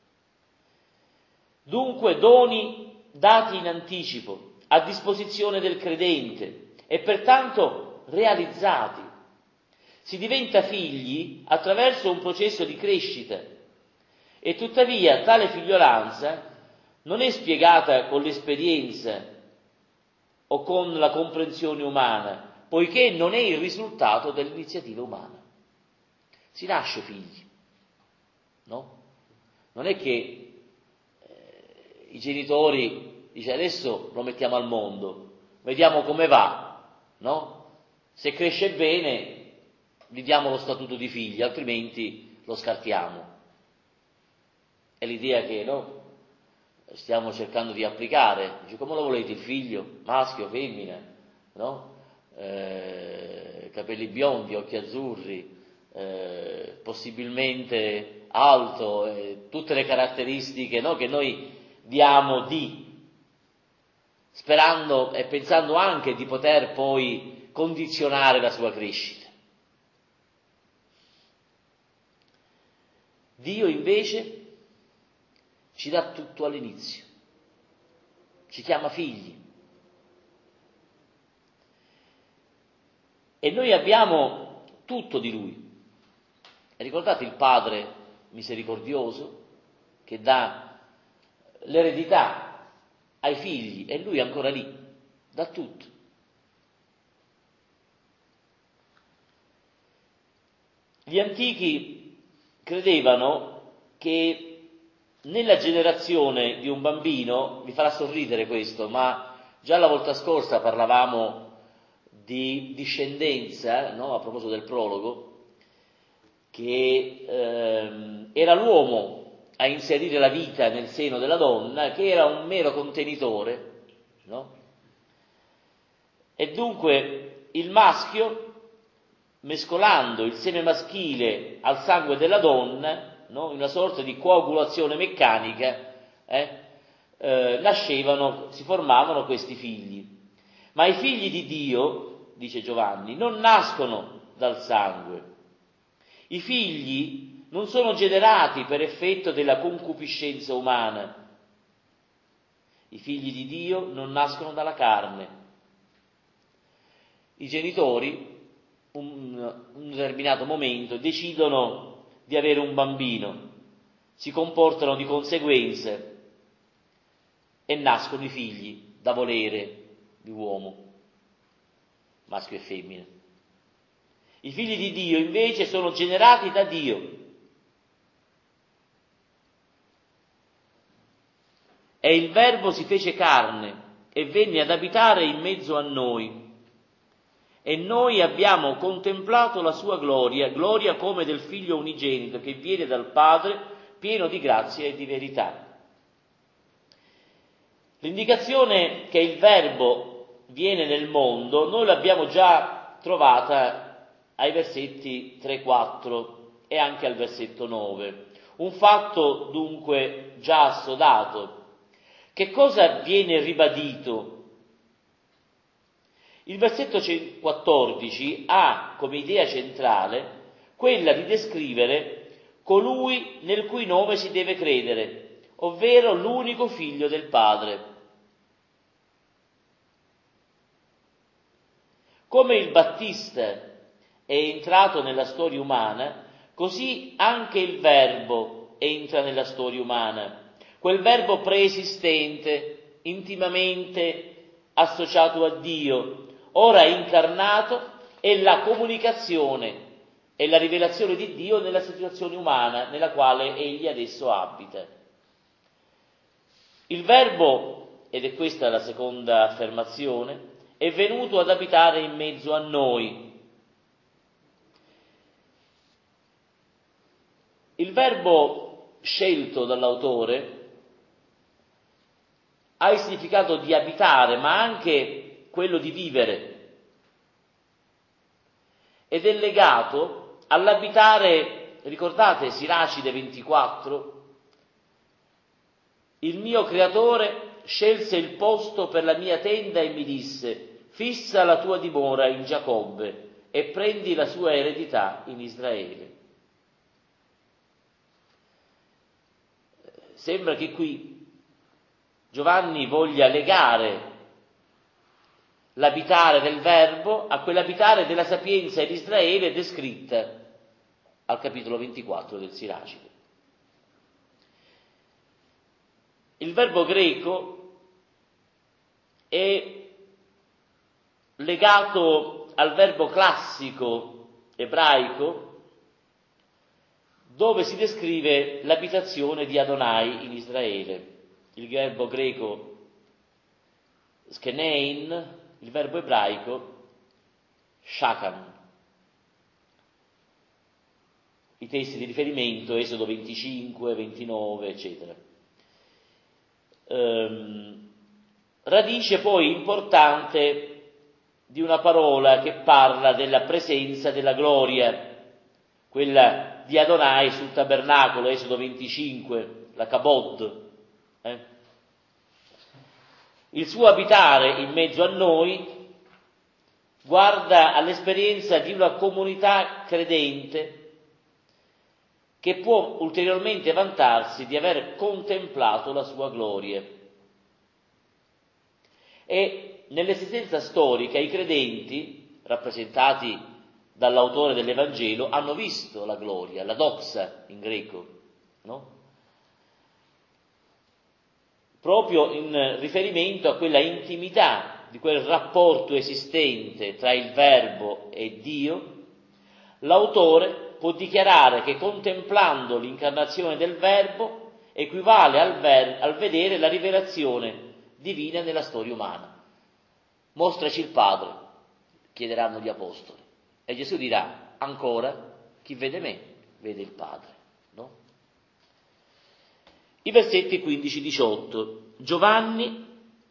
Dunque doni dati in anticipo, a disposizione del credente e pertanto realizzati. Si diventa figli attraverso un processo di crescita e tuttavia tale figliolanza non è spiegata con l'esperienza o con la comprensione umana, poiché non è il risultato dell'iniziativa umana. Si nasce figli, no? Non è che i genitori dice adesso lo mettiamo al mondo, vediamo come va, no? Se cresce bene gli diamo lo statuto di figli, altrimenti lo scartiamo. È l'idea che stiamo cercando di applicare. Dice, come lo volete il figlio? Maschio, femmina? No? Capelli biondi, occhi azzurri, possibilmente alto, tutte le caratteristiche, no, che noi diamo sperando e pensando anche di poter poi condizionare la sua crescita. Dio invece ci dà tutto all'inizio, ci chiama figli e noi abbiamo tutto di Lui. E ricordate il Padre misericordioso che dà l'eredità ai figli e Lui è ancora lì, dà tutto. Gli antichi credevano che nella generazione di un bambino, vi farà sorridere questo, ma già la volta scorsa parlavamo di discendenza, no? A proposito del prologo, che era l'uomo a inserire la vita nel seno della donna, che era un mero contenitore, no? E dunque il maschio, mescolando il seme maschile al sangue della donna, no? In una sorta di coagulazione meccanica, nascevano, si formavano questi figli. Ma i figli di Dio, dice Giovanni, non nascono dal sangue. I figli non sono generati per effetto della concupiscenza umana. I figli di Dio non nascono dalla carne. I genitori, un determinato momento, decidono di avere un bambino, si comportano di conseguenza e nascono i figli da volere di uomo, maschio e femmina. I figli di Dio invece sono generati da Dio. E il Verbo si fece carne e venne ad abitare in mezzo a noi. E noi abbiamo contemplato la sua gloria, gloria come del Figlio unigenito che viene dal Padre, pieno di grazia e di verità. L'indicazione che il Verbo viene nel mondo noi l'abbiamo già trovata ai versetti 3-4 e anche al versetto 9. Un fatto dunque già assodato. Che cosa viene ribadito? Il versetto 14 ha come idea centrale quella di descrivere colui nel cui nome si deve credere, ovvero l'unico figlio del Padre. Come il Battista è entrato nella storia umana, così anche il Verbo entra nella storia umana, quel Verbo preesistente, intimamente associato a Dio, ora incarnato, è la comunicazione e la rivelazione di Dio nella situazione umana nella quale egli adesso abita. Il Verbo, ed è questa la seconda affermazione, è venuto ad abitare in mezzo a noi. Il verbo scelto dall'autore ha il significato di abitare, ma anche quello di vivere, ed è legato all'abitare, ricordate Siracide 24, il mio creatore scelse il posto per la mia tenda e mi disse: fissa la tua dimora in Giacobbe e prendi la sua eredità in Israele. Sembra che qui Giovanni voglia legare l'abitare del Verbo a quell'abitare della sapienza in Israele descritta al capitolo 24 del Siracide. Il verbo greco è legato al verbo classico ebraico dove si descrive l'abitazione di Adonai in Israele. Il verbo greco skenein, il verbo ebraico shakan. I testi di riferimento, Esodo 25, 29, eccetera. Radice poi importante di una parola che parla della presenza della gloria, quella di Adonai sul tabernacolo, Esodo 25, la kabod. Il suo abitare in mezzo a noi guarda all'esperienza di una comunità credente che può ulteriormente vantarsi di aver contemplato la sua gloria. E nell'esistenza storica i credenti, rappresentati dall'autore dell'Evangelo, hanno visto la gloria, la doxa in greco, no? Proprio in riferimento a quella intimità, di quel rapporto esistente tra il Verbo e Dio, l'autore può dichiarare che contemplando l'incarnazione del Verbo equivale al vedere la rivelazione divina nella storia umana. Mostraci il Padre, chiederanno gli apostoli. E Gesù dirà: ancora, chi vede me, vede il Padre. No? I versetti 15-18. Giovanni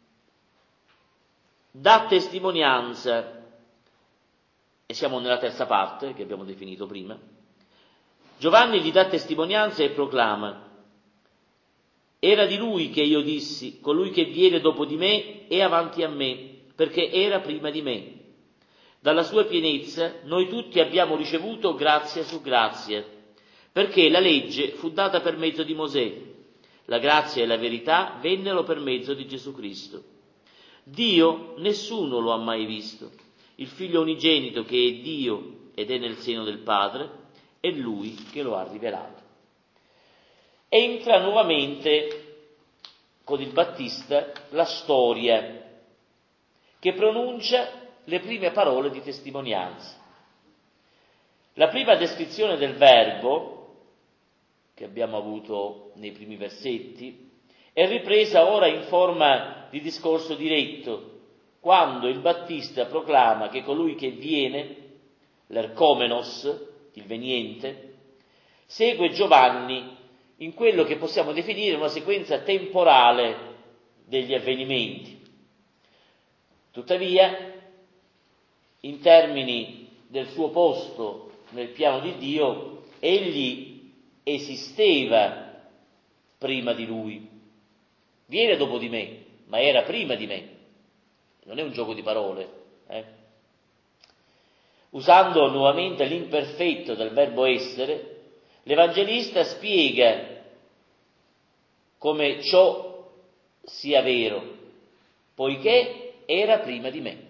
dà testimonianza, e siamo nella terza parte che abbiamo definito prima. Giovanni gli dà testimonianza e proclama: era di lui che io dissi, colui che viene dopo di me è avanti a me, perché era prima di me. Dalla sua pienezza noi tutti abbiamo ricevuto grazia su grazia, perché la legge fu data per mezzo di Mosè, la grazia e la verità vennero per mezzo di Gesù Cristo. Dio nessuno lo ha mai visto, il figlio unigenito che è Dio ed è nel seno del Padre, è lui che lo ha rivelato. Entra nuovamente con il Battista la storia che pronuncia le prime parole di testimonianza. La prima descrizione del Verbo, che abbiamo avuto nei primi versetti, è ripresa ora in forma di discorso diretto, quando il Battista proclama che colui che viene, l'Ercomenos, il veniente, segue Giovanni in quello che possiamo definire una sequenza temporale degli avvenimenti. Tuttavia, in termini del suo posto nel piano di Dio, egli esisteva prima di lui. Viene dopo di me, ma era prima di me. Non è un gioco di parole. Usando nuovamente l'imperfetto del verbo essere, l'Evangelista spiega come ciò sia vero, poiché era prima di me.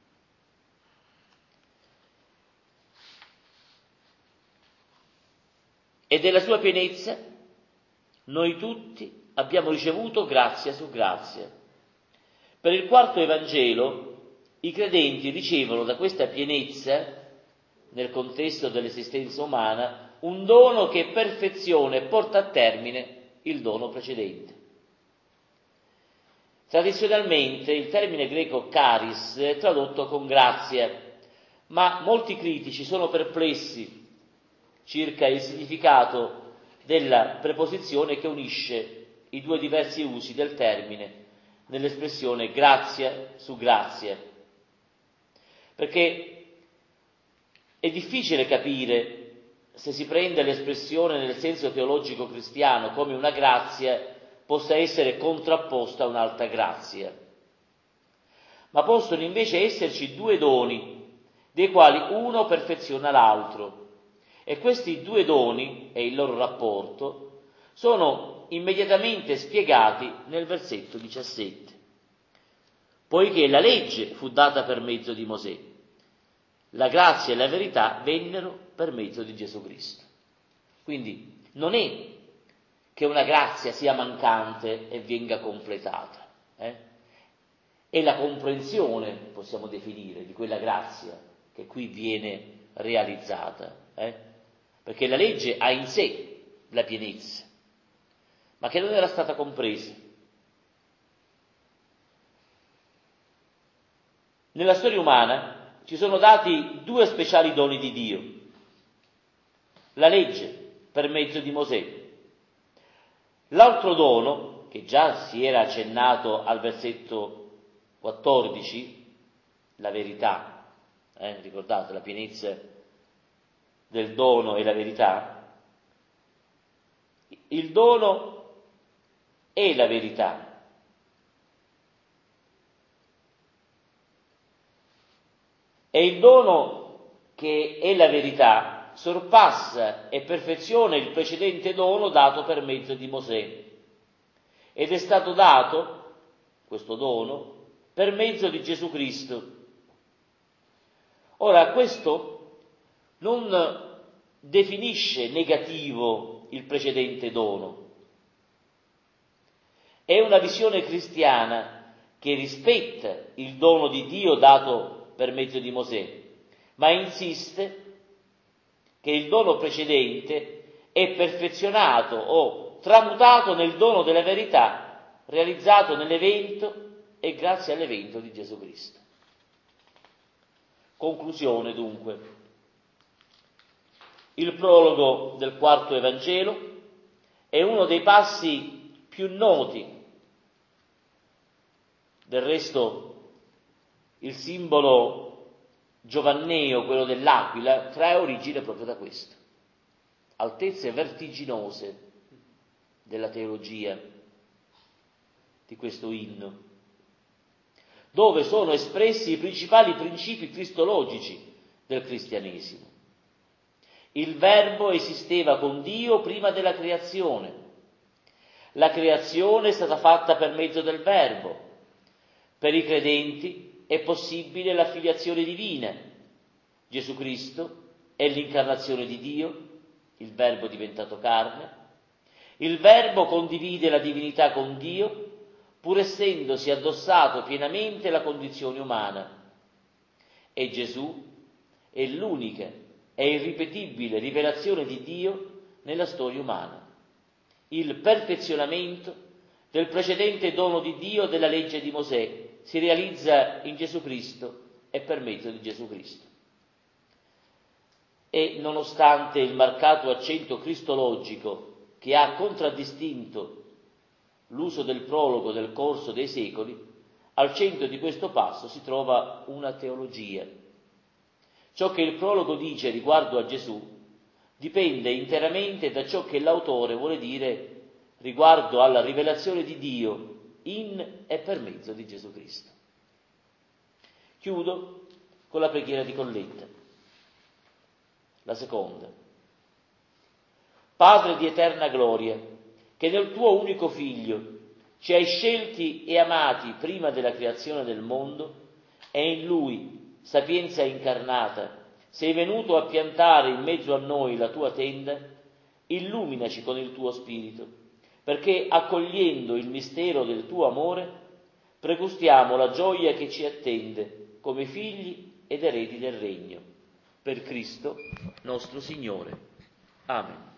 E della sua pienezza noi tutti abbiamo ricevuto grazia su grazia. Per il quarto Evangelo i credenti ricevono da questa pienezza, nel contesto dell'esistenza umana, un dono che perfeziona e porta a termine il dono precedente. Tradizionalmente il termine greco charis è tradotto con grazia, ma molti critici sono perplessi circa il significato della preposizione che unisce i due diversi usi del termine nell'espressione grazia su grazia, perché è difficile capire se si prende l'espressione nel senso teologico cristiano come una grazia possa essere contrapposta a un'altra grazia, ma possono invece esserci due doni, dei quali uno perfeziona l'altro, e questi due doni e il loro rapporto sono immediatamente spiegati nel versetto 17. Poiché la legge fu data per mezzo di Mosè, la grazia e la verità vennero per mezzo di Gesù Cristo. Quindi non è che una grazia sia mancante e venga completata, è la comprensione, possiamo definire, di quella grazia che qui viene realizzata, perché la legge ha in sé la pienezza, ma che non era stata compresa. Nella storia umana ci sono dati due speciali doni di Dio: la legge per mezzo di Mosè. L'altro dono, che già si era accennato al versetto 14, la verità, ricordate la pienezza del dono e la verità, il dono è la verità. E il dono che è la verità sorpassa e perfeziona il precedente dono dato per mezzo di Mosè, ed è stato dato, questo dono, per mezzo di Gesù Cristo. Ora, questo non definisce negativo il precedente dono, è una visione cristiana che rispetta il dono di Dio dato per mezzo di Mosè, ma insiste che il dono precedente è perfezionato o tramutato nel dono della verità realizzato nell'evento e grazie all'evento di Gesù Cristo. Conclusione dunque. Il prologo del quarto Evangelo è uno dei passi più noti. Del resto il simbolo giovanneo, quello dell'aquila, trae origine proprio da questo. Altezze vertiginose della teologia di questo inno, dove sono espressi i principali principi cristologici del cristianesimo. Il Verbo esisteva con Dio prima della creazione. La creazione è stata fatta per mezzo del Verbo. Per i credenti è possibile la filiazione divina. Gesù Cristo è l'incarnazione di Dio, il Verbo diventato carne. Il Verbo condivide la divinità con Dio, pur essendosi addossato pienamente la condizione umana. E Gesù è l'unica e irripetibile rivelazione di Dio nella storia umana, il perfezionamento del precedente dono di Dio della legge di Mosè si realizza in Gesù Cristo e per mezzo di Gesù Cristo. E nonostante il marcato accento cristologico che ha contraddistinto l'uso del prologo del corso dei secoli, al centro di questo passo si trova una teologia. Ciò che il prologo dice riguardo a Gesù dipende interamente da ciò che l'autore vuole dire riguardo alla rivelazione di Dio in e per mezzo di Gesù Cristo. Chiudo con la preghiera di Colletta. La seconda. Padre di eterna gloria, che nel tuo unico Figlio ci hai scelti e amati prima della creazione del mondo, e in Lui, sapienza incarnata, sei venuto a piantare in mezzo a noi la tua tenda, illuminaci con il tuo Spirito, perché accogliendo il mistero del tuo amore, pregustiamo la gioia che ci attende come figli ed eredi del regno. Per Cristo nostro Signore. Amen.